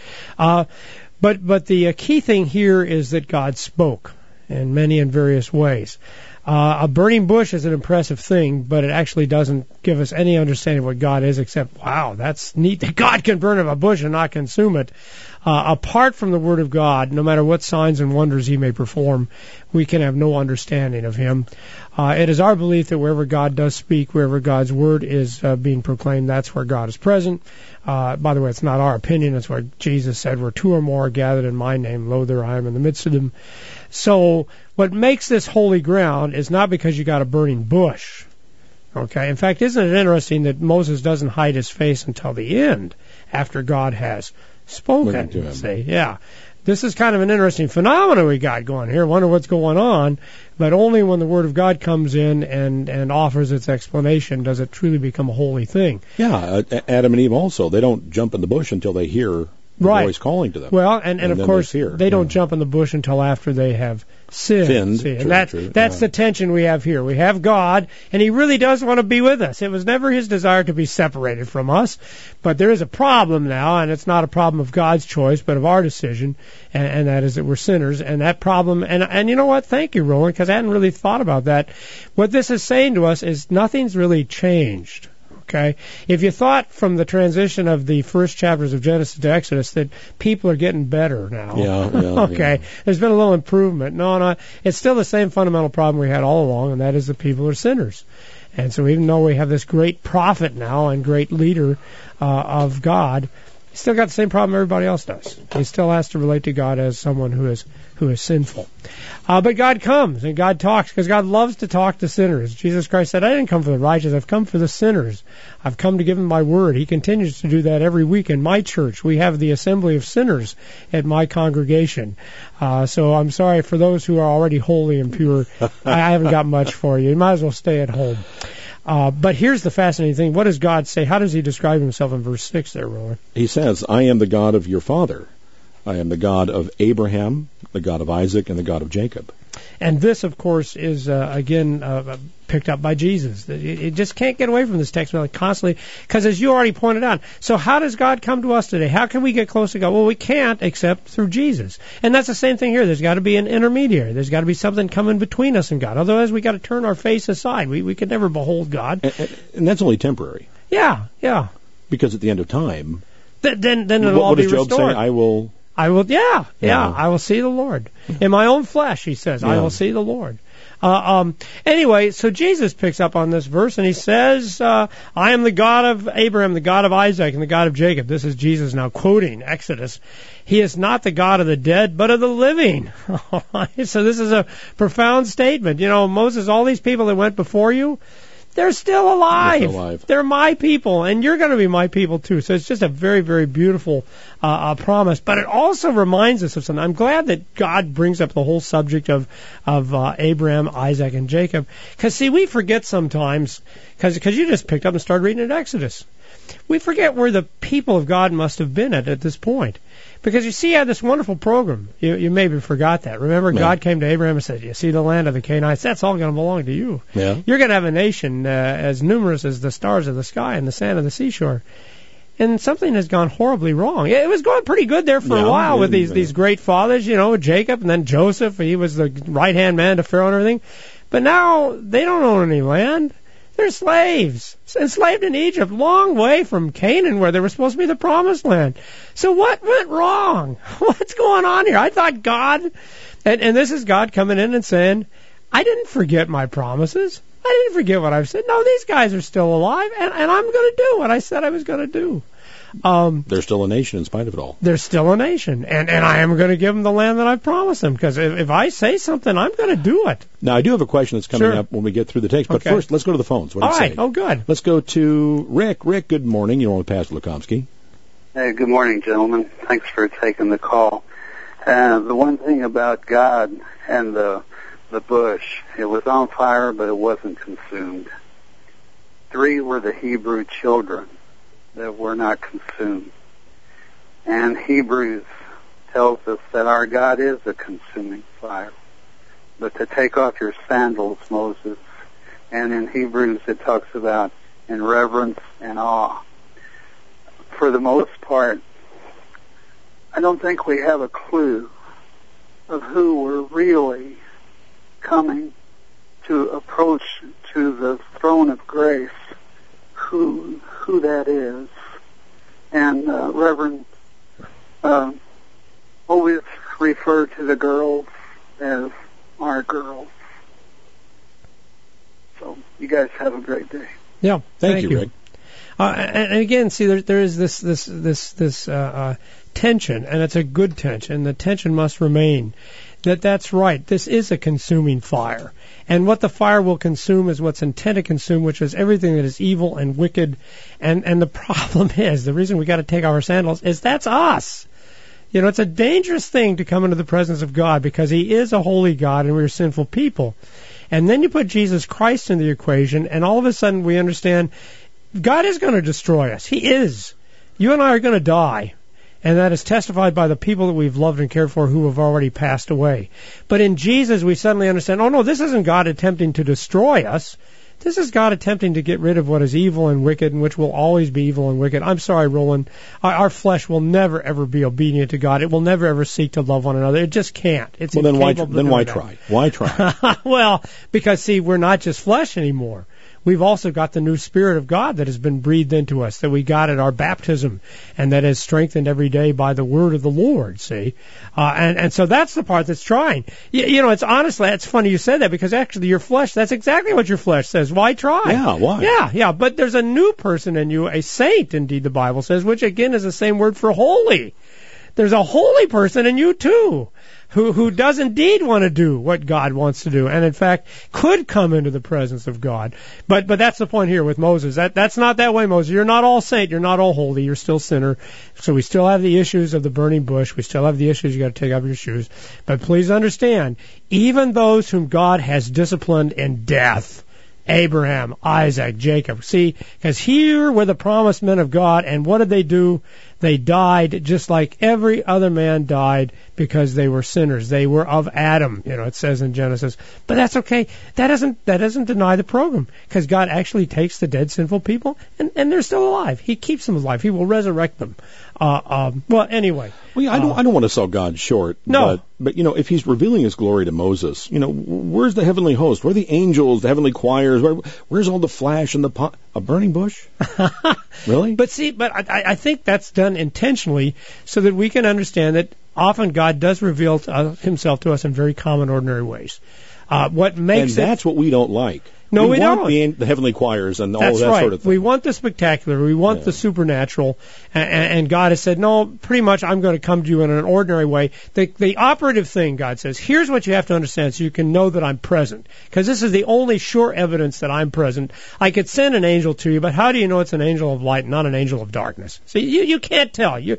But the key thing here is that God spoke in many and various ways. A burning bush is an impressive thing, but it actually doesn't give us any understanding of what God is, except, wow, that's neat that God can burn up a bush and not consume it. Apart from the Word of God, no matter what signs and wonders He may perform, we can have no understanding of Him. It is our belief that wherever God does speak, wherever God's Word is being proclaimed, that's where God is present. By the way, it's not our opinion. It's what Jesus said, where two or more are gathered in my name, lo, there I am in the midst of them. So what makes this holy ground is not because you got a burning bush. Okay. In fact, isn't it interesting that Moses doesn't hide his face until the end, after God has spoken to him? See, yeah. This is kind of an interesting phenomenon we got going here. Wonder what's going on, but only when the Word of God comes in and offers its explanation does it truly become a holy thing. Yeah, Adam and Eve also, they don't jump in the bush until they hear the voice calling to them. Well, and of course, they don't jump in the bush until after they have sinned. See, and that's the tension we have here. We have God, and He really does want to be with us. It was never His desire to be separated from us, but there is a problem now, and it's not a problem of God's choice, but of our decision, and that is that we're sinners, and that problem, and you know what? Thank you, Roland, because I hadn't really thought about that. What this is saying to us is nothing's really changed. Okay, if you thought from the transition of the first chapters of Genesis to Exodus that people are getting better now, okay, there's been a little improvement. No, it's still the same fundamental problem we had all along, and that is that people are sinners. And so even though we have this great prophet now and great leader of God, he's still got the same problem everybody else does. He still has to relate to God as someone who is sinful. But God comes and God talks because God loves to talk to sinners. Jesus Christ said, I didn't come for the righteous, I've come for the sinners. I've come to give them my word. He continues to do that every week in my church. We have the assembly of sinners at my congregation. So I'm sorry for those who are already holy and pure. I haven't got much for you. You might as well stay at home. But here's the fascinating thing. What does God say? How does He describe Himself in verse 6 there, Roland? He says, I am the God of your father. I am the God of Abraham, the God of Isaac, and the God of Jacob. And this, of course, is, again, picked up by Jesus. It just can't get away from this text really constantly, because as you already pointed out, so how does God come to us today? How can we get close to God? Well, we can't except through Jesus. And that's the same thing here. There's got to be an intermediary. There's got to be something coming between us and God. Otherwise, we got to turn our face aside. We could never behold God. And that's only temporary. Yeah. Because at the end of time, then it'll all be restored. What does Job say? I will, I will see the Lord. In my own flesh, he says, I will see the Lord. Anyway, so Jesus picks up on this verse and he says, I am the God of Abraham, the God of Isaac, and the God of Jacob. This is Jesus now quoting Exodus. He is not the God of the dead, but of the living. So this is a profound statement. You know, Moses, all these people that went before you, they're still alive. They're my people, and you're going to be my people too. So it's just a very, very beautiful promise. But it also reminds us of something. I'm glad that God brings up the whole subject of Abraham, Isaac, and Jacob. Because, see, we forget sometimes, because you just picked up and started reading in Exodus. We forget where the people of God must have been at this point. Because you see, he had this wonderful program. You maybe forgot that. Remember, God came to Abraham and said, you see the land of the Canaanites, that's all going to belong to you. Yeah. You're going to have a nation as numerous as the stars of the sky and the sand of the seashore. And something has gone horribly wrong. It was going pretty good there for a while with these great fathers, you know, Jacob and then Joseph. He was the right-hand man to Pharaoh and everything. But now they don't own any land. They're slaves, enslaved in Egypt, long way from Canaan, where they were supposed to be the promised land. So what went wrong? What's going on here? I thought God, and this is God coming in and saying, I didn't forget my promises. I didn't forget what I've said. No, these guys are still alive, and I'm going to do what I said I was going to do. They're still a nation in spite of it all. They're still a nation, and I am going to give them the land that I've promised them, because if I say something, I'm going to do it. Now, I do have a question that's coming up when we get through the text, but first, let's go to the phones. What do you say? Oh, good. Let's go to Rick. Rick, good morning. You're on with Pastor Lukomsky. Hey, good morning, gentlemen. Thanks for taking the call. The one thing about God and the bush, it was on fire, but it wasn't consumed. 3 were the Hebrew children that were not consumed. And Hebrews tells us that our God is a consuming fire. But to take off your sandals, Moses, and in Hebrews it talks about in reverence and awe. For the most part, I don't think we have a clue of who we're really coming to approach to the throne of grace, who that is. And Reverend always refer to the girls as our girls. So you guys have a great day. Yeah, thank you, Rick. And again, see, there is this tension, and it's a good tension. The tension must remain. That's right. This is a consuming fire. And what the fire will consume is what's intended to consume, which is everything that is evil and wicked. And the problem is, the reason we got to take off our sandals is that's us. You know, it's a dangerous thing to come into the presence of God because He is a holy God and we're sinful people. And then you put Jesus Christ in the equation, and all of a sudden we understand God is going to destroy us. He is. You and I are going to die. And that is testified by the people that we've loved and cared for who have already passed away. But in Jesus, we suddenly understand, oh no, this isn't God attempting to destroy us. This is God attempting to get rid of what is evil and wicked, and which will always be evil and wicked. I'm sorry, Roland. Our flesh will never, ever be obedient to God. It will never, ever seek to love one another. It just can't. It's well, then why try? Why try? Well, because, see, we're not just flesh anymore. We've also got the new Spirit of God that has been breathed into us, that we got at our baptism, and that is strengthened every day by the word of the Lord, see? And so that's the part that's trying. You know, it's funny you said that, because actually your flesh, that's exactly what your flesh says. Why try? Yeah, why? Yeah, but there's a new person in you, a saint, indeed, the Bible says, which again is the same word for holy. There's a holy person in you too, who does indeed want to do what God wants to do, and in fact could come into the presence of God. But that's the point here with Moses. That's not that way, Moses. You're not all saint, you're not all holy, you're still sinner. So we still have the issues of the burning bush, we still have the issues you got to take off your shoes. But please understand, even those whom God has disciplined in death, Abraham, Isaac, Jacob. See, because here were the promised men of God, and what did they do? They died just like every other man died because they were sinners. They were of Adam, it says in Genesis. But that's okay. That doesn't deny the program, because God actually takes the dead sinful people and they're still alive. He keeps them alive. He will resurrect them. Well, anyway. Well, I don't want to sell God short. No. But if He's revealing His glory to Moses, where's the heavenly host? Where are the angels, the heavenly choirs? Where's all the flash and a burning bush? Really? But I think that's done intentionally so that we can understand that often God does reveal Himself to us in very common, ordinary ways. That's what we don't like. No, we want don't. The heavenly choirs and all That's that right. sort of thing. We want the spectacular. We want the supernatural. And God has said, no, pretty much I'm going to come to you in an ordinary way. The operative thing, God says, here's what you have to understand so you can know that I'm present. Because this is the only sure evidence that I'm present. I could send an angel to you, but how do you know it's an angel of light, not an angel of darkness? So you can't tell. You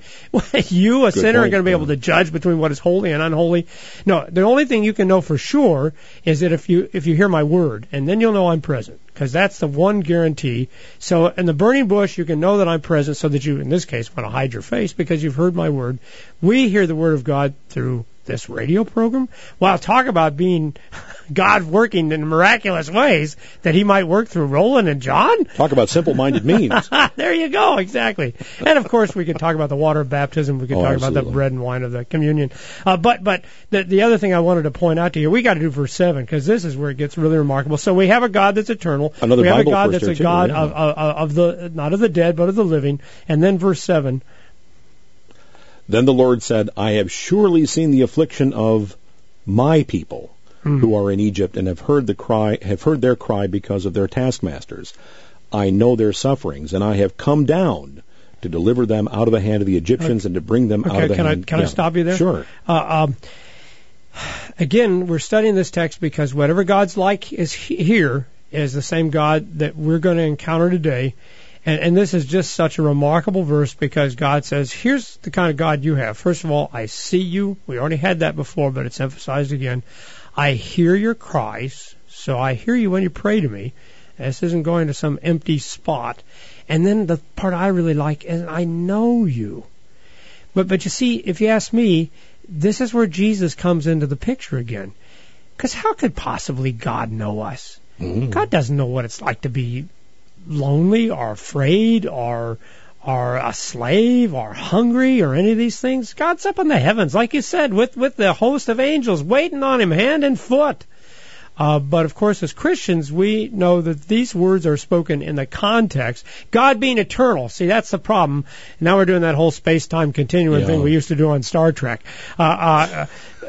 a sinner, are going to be able to judge between what is holy and unholy. No, the only thing you can know for sure is that if you hear my word, and then you'll know I'm present, because that's the one guarantee. So in the burning bush, you can know that I'm present so that you, in this case, want to hide your face because you've heard my word. We hear the word of God through this radio program. Well, talk about being God working in miraculous ways that He might work through Roland and John. Talk about simple-minded means. There you go, exactly. And of course, we could talk about the water of baptism. We could talk about the bread and wine of the communion. But the other thing I wanted to point out to you, we got to do verse 7, because this is where it gets really remarkable. So we have a God that's eternal. Another we have Bible a God that's a God too, of the not of the dead but of the living. And then verse 7. Then the Lord said, I have surely seen the affliction of my people who are in Egypt, and have heard their cry because of their taskmasters. I know their sufferings, and I have come down to deliver them out of the hand of the Egyptians and to bring them out of the hand. Can I stop you there? Sure. Again, we're studying this text because whatever God's like is here is the same God that we're going to encounter today. And this is just such a remarkable verse, because God says, here's the kind of God you have. First of all, I see you. We already had that before, but it's emphasized again. I hear your cries, so I hear you when you pray to me. This isn't going to some empty spot. And then the part I really like is, I know you. But you see, if you ask me, this is where Jesus comes into the picture again. Because how could possibly God know us? God doesn't know what it's like to be lonely or afraid or a slave or hungry or any of these things. God's up in the heavens, like you said, with the host of angels waiting on Him hand and foot. But of course, as Christians, we know that these words are spoken in the context. God being eternal. See, that's the problem. Now we're doing that whole space-time continuum thing we used to do on Star Trek. But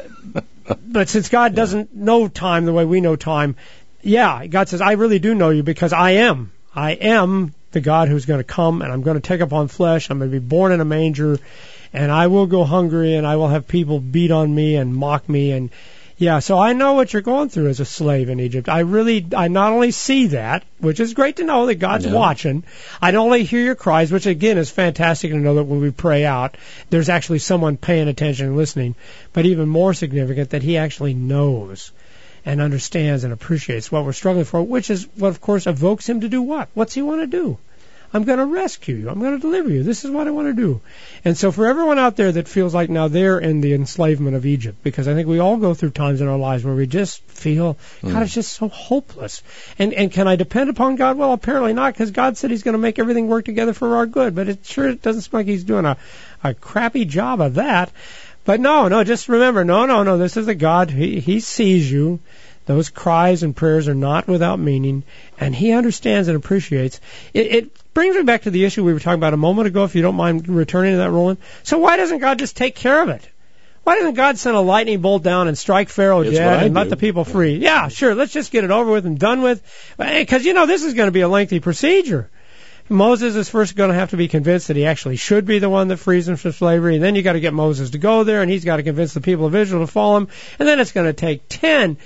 since God doesn't know time the way we know time, God says, I really do know you because I am. I am the God who's going to come, and I'm going to take upon flesh. I'm going to be born in a manger, and I will go hungry, and I will have people beat on me and mock me. And so I know what you're going through as a slave in Egypt. I not only see that, which is great to know that God's watching. I not only hear your cries, which again is fantastic to know that when we pray out, there's actually someone paying attention and listening, but even more significant that he actually knows and understands and appreciates what we're struggling for, which is what, of course, evokes him to do what? What's he want to do? I'm going to rescue you. I'm going to deliver you. This is what I want to do. And so for everyone out there that feels like now they're in the enslavement of Egypt, because I think we all go through times in our lives where we just feel, God, it's just so hopeless. And can I depend upon God? Well, apparently not, because God said he's going to make everything work together for our good. But it doesn't seem like he's doing a crappy job of that. But no, just remember, no, this is a God. He sees you. Those cries and prayers are not without meaning, and he understands and appreciates. It brings me back to the issue we were talking about a moment ago, if you don't mind returning to that, Roland. So why doesn't God just take care of it? Why doesn't God send a lightning bolt down and strike Pharaoh dead and let the people free? Yeah, sure, let's just get it over with and done with. Because, this is going to be a lengthy procedure. Moses is first going to have to be convinced that he actually should be the one that frees them from slavery, and then you got to get Moses to go there, and he's got to convince the people of Israel to follow him, and then it's going to take 10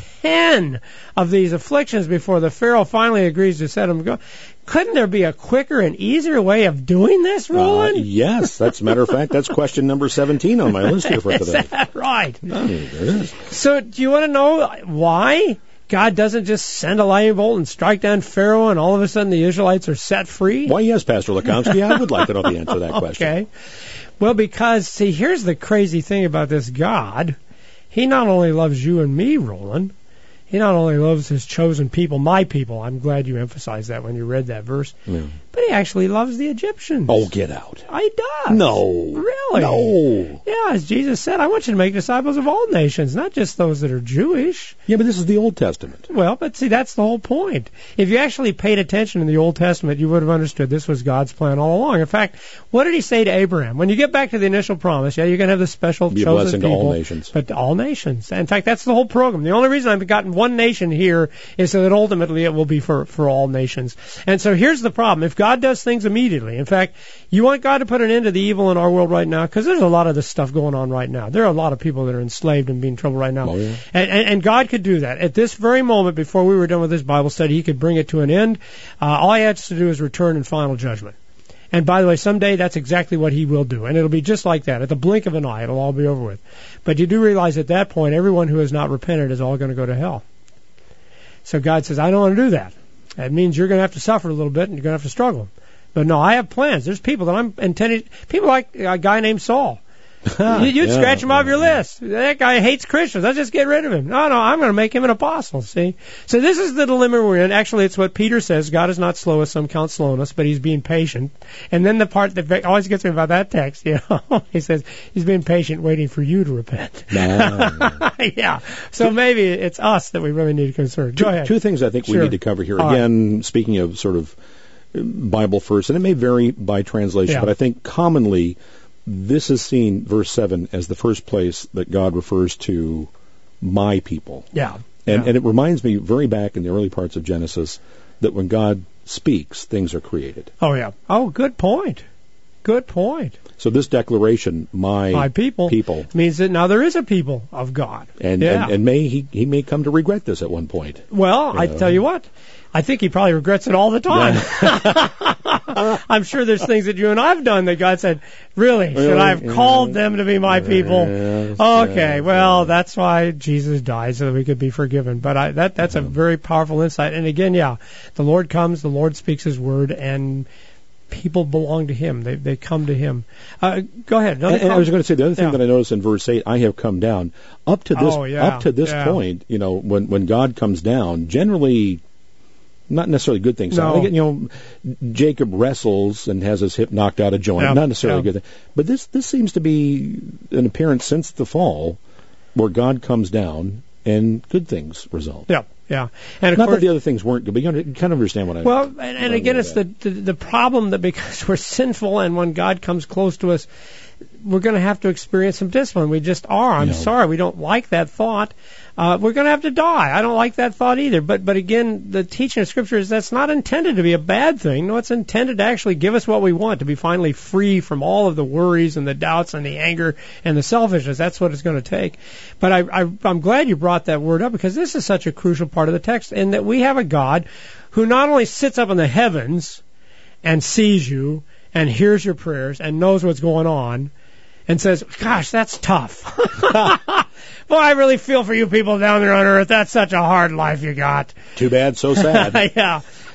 of these afflictions before the Pharaoh finally agrees to set him to go. Couldn't there be a quicker and easier way of doing this, Roland? Yes, that's a matter of fact, that's question number 17 on my list here for today. Is that right? There it is. So do you want to know why God doesn't just send a lightning bolt and strike down Pharaoh and all of a sudden the Israelites are set free? Why, yes, Pastor Lukomsky, I would like to know the answer to that question. Okay. Well, because, see, here's the crazy thing about this God. He not only loves you and me, Roland, he not only loves his chosen people, my people. I'm glad you emphasized that when you read that verse. Yeah. But he actually loves the Egyptians. Oh, get out. He does. No. Really? No. Yeah, as Jesus said, I want you to make disciples of all nations, not just those that are Jewish. Yeah, but this is the Old Testament. Well, but see, that's the whole point. If you actually paid attention in the Old Testament, you would have understood this was God's plan all along. In fact, what did he say to Abraham? When you get back to the initial promise, you're going to have the special be chosen people. To all nations. But to all nations. In fact, that's the whole program. The only reason I've gotten one nation here is so that ultimately it will be for all nations. And so here's the problem. If God does things immediately, in fact, you want God to put an end to the evil in our world right now, because there's a lot of this stuff going on right now. There are a lot of people that are enslaved and being in trouble right now. Oh, yeah. And God could do that. At this very moment, before we were done with this Bible study, he could bring it to an end. All he has to do is return in final judgment. And by the way, someday that's exactly what he will do. And it'll be just like that. At the blink of an eye, it'll all be over with. But you do realize at that point, everyone who has not repented is all going to go to hell. So God says, I don't want to do that. That means you're going to have to suffer a little bit and you're going to have to struggle. But no, I have plans. There's people that I'm intending, people like a guy named Saul. You'd scratch him off your list. That guy hates Christians. Let's just get rid of him. No, I'm going to make him an apostle, see? So this is the dilemma we're in. Actually, it's what Peter says. God is not slow as some count slowness, but he's being patient. And then the part that always gets me about that text, he says, he's being patient waiting for you to repent. Yeah. So maybe it's us that we really need to concern. Go ahead. Two things I think we need to cover here. Again, speaking of sort of Bible first, and it may vary by translation, but I think commonly this is seen, verse 7, as the first place that God refers to my people. Yeah. And it reminds me very back in the early parts of Genesis that when God speaks, things are created. Oh, yeah. Oh, good point. Good point. So this declaration, my people, means that now there is a people of God. And he may come to regret this at one point. Well, I tell you what, I think he probably regrets it all the time. Yeah. I'm sure there's things that you and I have done that God said, really, should I have called them to be my people? Okay, well, that's why Jesus died, so that we could be forgiven. But that's a very powerful insight. And again, the Lord comes, the Lord speaks his word, and people belong to him. They come to him. Go ahead. And I was going to say the other thing that I noticed in verse 8, I have come down. Up to this point, when God comes down, generally not necessarily good things. No. Jacob wrestles and has his hip knocked out of joint. Not necessarily a good thing. But this seems to be an appearance since the fall where God comes down and good things result. Yeah. Yeah, and of not course, that the other things weren't good, but you kind of understand what I mean. Well, and again, it's the problem that because we're sinful, and when God comes close to us, we're going to have to experience some discipline. We just are. I'm sorry, we don't like that thought. We're going to have to die. I don't like that thought either. But again, the teaching of Scripture is that's not intended to be a bad thing. No, it's intended to actually give us what we want, to be finally free from all of the worries and the doubts and the anger and the selfishness. That's what it's going to take. But I'm glad you brought that word up, because this is such a crucial part of the text, in that we have a God who not only sits up in the heavens and sees you and hears your prayers and knows what's going on and says, gosh, that's tough. Well, I really feel for you people down there on earth. That's such a hard life you got. Too bad, so sad. Yeah.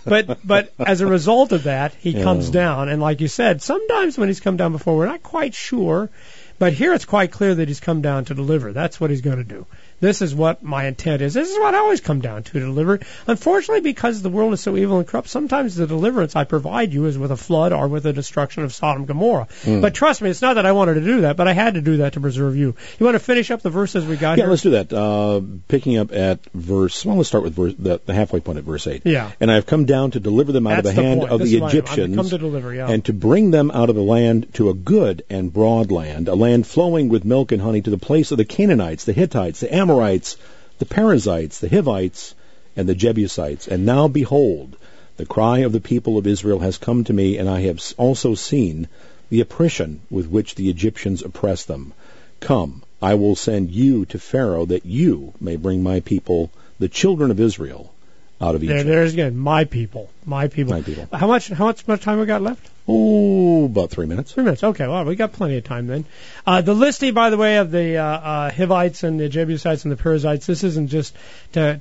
But as a result of that, he comes down. And like you said, sometimes when he's come down before, we're not quite sure. But here it's quite clear that he's come down to deliver. That's what he's going to do. This is what my intent is. This is what I always come down to deliver. Unfortunately, because the world is so evil and corrupt, sometimes the deliverance I provide you is with a flood or with the destruction of Sodom and Gomorrah. But trust me, it's not that I wanted to do that, but I had to do that to preserve you. You want to finish up the verses we got here? Yeah, let's do that. Picking up at let's start with the halfway point at verse 8. Yeah. And I have come down to deliver them out of the hand of the Egyptians, come to deliver, and to bring them out of the land to a good and broad land, a land flowing with milk and honey, to the place of the Canaanites, the Hittites, the Amorites, the Perizzites, the Hivites, and the Jebusites. And now, behold, the cry of the people of Israel has come to me, and I have also seen the oppression with which the Egyptians oppress them. Come, I will send you to Pharaoh, that you may bring my people, the children of Israel, out of Egypt. There's again, my people. How much time we got left? Oh, about 3 minutes. 3 minutes. Okay, well, we got plenty of time then. The listing, by the way, of the Hivites and the Jebusites and the Perizzites, this isn't just to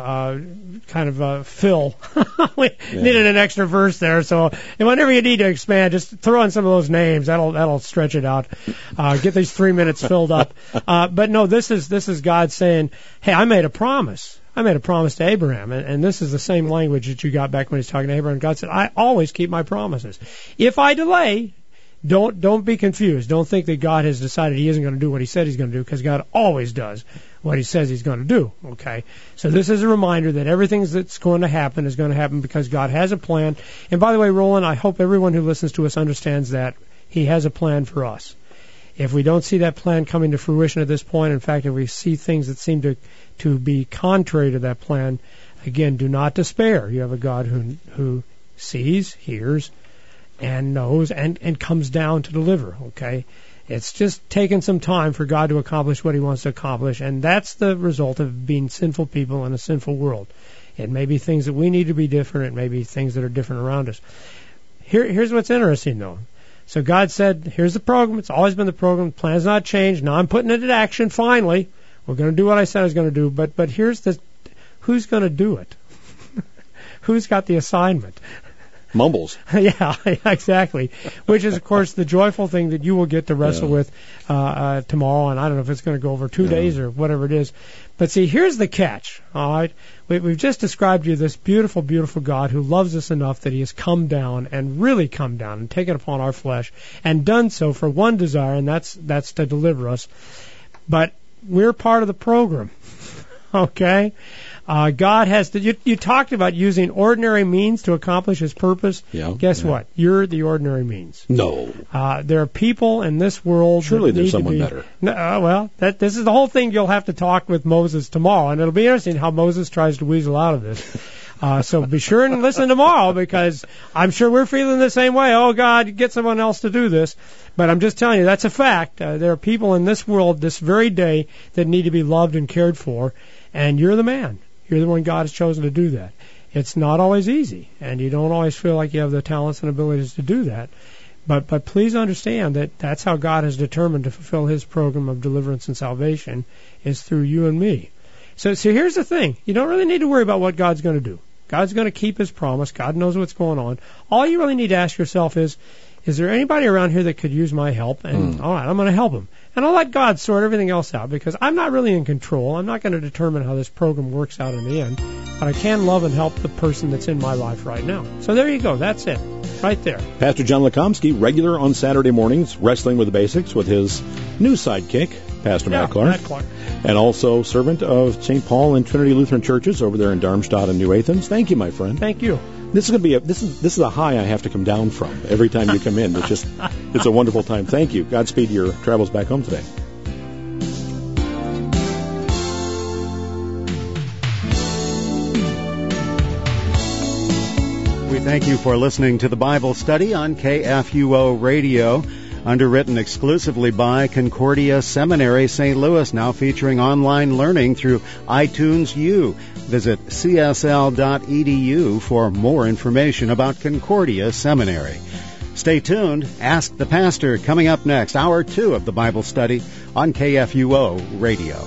fill. We needed an extra verse there, so whenever you need to expand, just throw in some of those names. That'll stretch it out. Get these 3 minutes filled up. But no, this is God saying, hey, I made a promise. I made a promise to Abraham, and this is the same language that you got back when he's talking to Abraham. God said, I always keep my promises. If I delay, don't be confused. Don't think that God has decided he isn't going to do what he said he's going to do, because God always does what he says he's going to do. Okay? So this is a reminder that everything that's going to happen is going to happen because God has a plan. And by the way, Roland, I hope everyone who listens to us understands that he has a plan for us. If we don't see that plan coming to fruition at this point, in fact, if we see things that seem to be contrary to that plan, again, do not despair. You have a God who sees, hears, and knows, and comes down to deliver, okay? It's just taken some time for God to accomplish what he wants to accomplish, and that's the result of being sinful people in a sinful world. It may be things that we need to be different. It may be things that are different around us. Here's what's interesting, though. So God said, here's the program. It's always been the program. The plan's not changed. Now I'm putting it into action, finally. We're going to do what I said I was going to do. But here's who's going to do it? Who's got the assignment? Mumbles. Yeah, exactly. Which is, of course, the joyful thing that you will get to wrestle with tomorrow. And I don't know if it's going to go over 2 days or whatever it is. But see, here's the catch. All right, we've just described to you this beautiful, beautiful God who loves us enough that he has come down and really come down and taken upon our flesh and done so for one desire, and that's to deliver us. But we're part of the program. Okay? God has to. You talked about using ordinary means to accomplish his purpose. Yeah. Guess what? You're the ordinary means. No. There are people in this world. Surely there's someone better. This is the whole thing. You'll have to talk with Moses tomorrow, and it'll be interesting how Moses tries to weasel out of this. So be sure and listen tomorrow, because I'm sure we're feeling the same way. Oh, God, get someone else to do this. But I'm just telling you, that's a fact. There are people in this world this very day that need to be loved and cared for, and you're the man. You're the one God has chosen to do that. It's not always easy, and you don't always feel like you have the talents and abilities to do that. But please understand that that's how God has determined to fulfill his program of deliverance and salvation, is through you and me. So here's the thing. You don't really need to worry about what God's going to do. God's going to keep his promise. God knows what's going on. All you really need to ask yourself is there anybody around here that could use my help? And all right, I'm going to help him. And I'll let God sort everything else out, because I'm not really in control. I'm not going to determine how this program works out in the end. But I can love and help the person that's in my life right now. So there you go. That's it. Right there. Pastor John Lekomsky, regular on Saturday mornings, wrestling with the basics with his new sidekick, Pastor Matt Clark. Matt Clark. And also servant of St. Paul and Trinity Lutheran Churches over there in Darmstadt and New Athens. Thank you, my friend. Thank you. This is going to be this is a high I have to come down from every time you come in. It's a wonderful time. Thank you. Godspeed your travels back home today. We thank you for listening to the Bible study on KFUO Radio, underwritten exclusively by Concordia Seminary, St. Louis, now featuring online learning through iTunes U. Visit csl.edu for more information about Concordia Seminary. Stay tuned. Ask the Pastor coming up next, Hour 2 of the Bible study on KFUO Radio.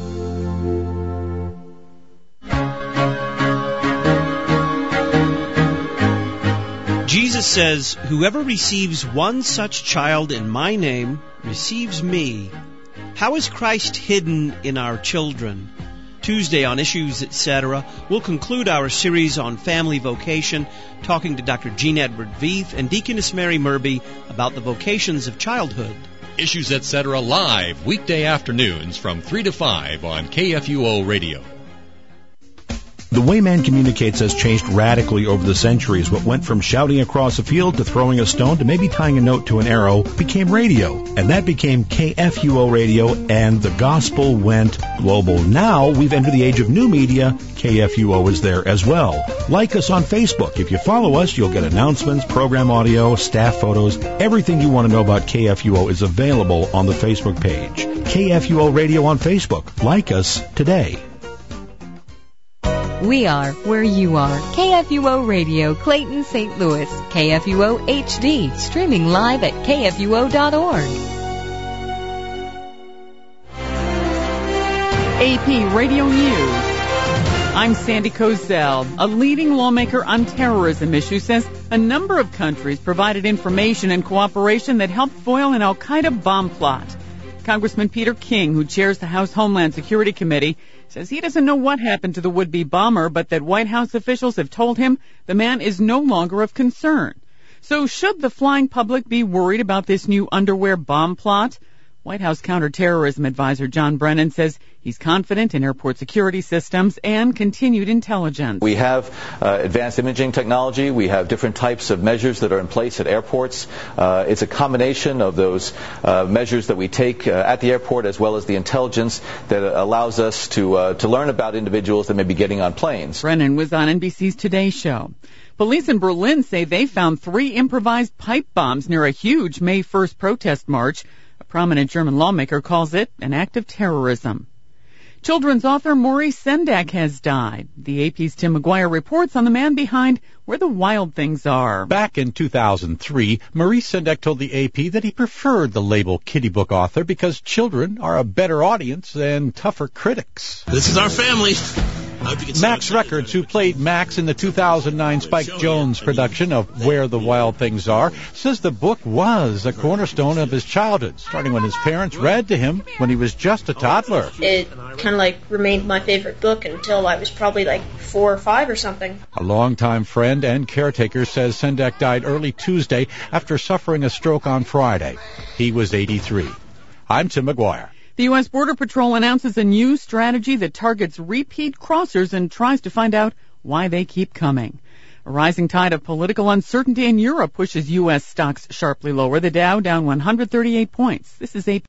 Jesus says, "Whoever receives one such child in my name receives me." How is Christ hidden in our children? Tuesday on Issues, Etc., we'll conclude our series on family vocation, talking to Dr. Jean Edward Veith and Deaconess Mary Murby about the vocations of childhood. Issues, Etc. live weekday afternoons from 3 to 5 on KFUO Radio. The way man communicates has changed radically over the centuries. What went from shouting across a field to throwing a stone to maybe tying a note to an arrow became radio. And that became KFUO Radio, and the gospel went global. Now we've entered the age of new media. KFUO is there as well. Like us on Facebook. If you follow us, you'll get announcements, program audio, staff photos. Everything you want to know about KFUO is available on the Facebook page. KFUO Radio on Facebook. Like us today. We are where you are. KFUO Radio, Clayton, St. Louis. KFUO HD, streaming live at kfuo.org. AP Radio News. I'm Sandy Kozel. A leading lawmaker on terrorism issues says a number of countries provided information and cooperation that helped foil an al-Qaeda bomb plot. Congressman Peter King, who chairs the House Homeland Security Committee, says he doesn't know what happened to the would-be bomber, but that White House officials have told him the man is no longer of concern. So should the flying public be worried about this new underwear bomb plot? White House counterterrorism advisor John Brennan says he's confident in airport security systems and continued intelligence. We have advanced imaging technology. We have different types of measures that are in place at airports. It's a combination of those measures that we take at the airport, as well as the intelligence that allows us to learn about individuals that may be getting on planes. Brennan was on NBC's Today Show. Police in Berlin say they found 3 improvised pipe bombs near a huge May 1st protest march. A prominent German lawmaker calls it an act of terrorism. Children's author Maurice Sendak has died. The AP's Tim McGuire reports on the man behind Where the Wild Things Are. Back in 2003, Maurice Sendak told the AP that he preferred the label kiddie book author because children are a better audience than tougher critics. This is our family. Max Records, who played Max in the 2009 Spike Jones production of Where the Wild Things Are, says the book was a cornerstone of his childhood, starting when his parents read to him when he was just a toddler. It kind of remained my favorite book until I was probably 4 or 5 or something. A longtime friend and caretaker says Sendak died early Tuesday after suffering a stroke on Friday. He was 83. I'm Tim McGuire. The U.S. Border Patrol announces a new strategy that targets repeat crossers and tries to find out why they keep coming. A rising tide of political uncertainty in Europe pushes U.S. stocks sharply lower. The Dow down 138 points. This is AP.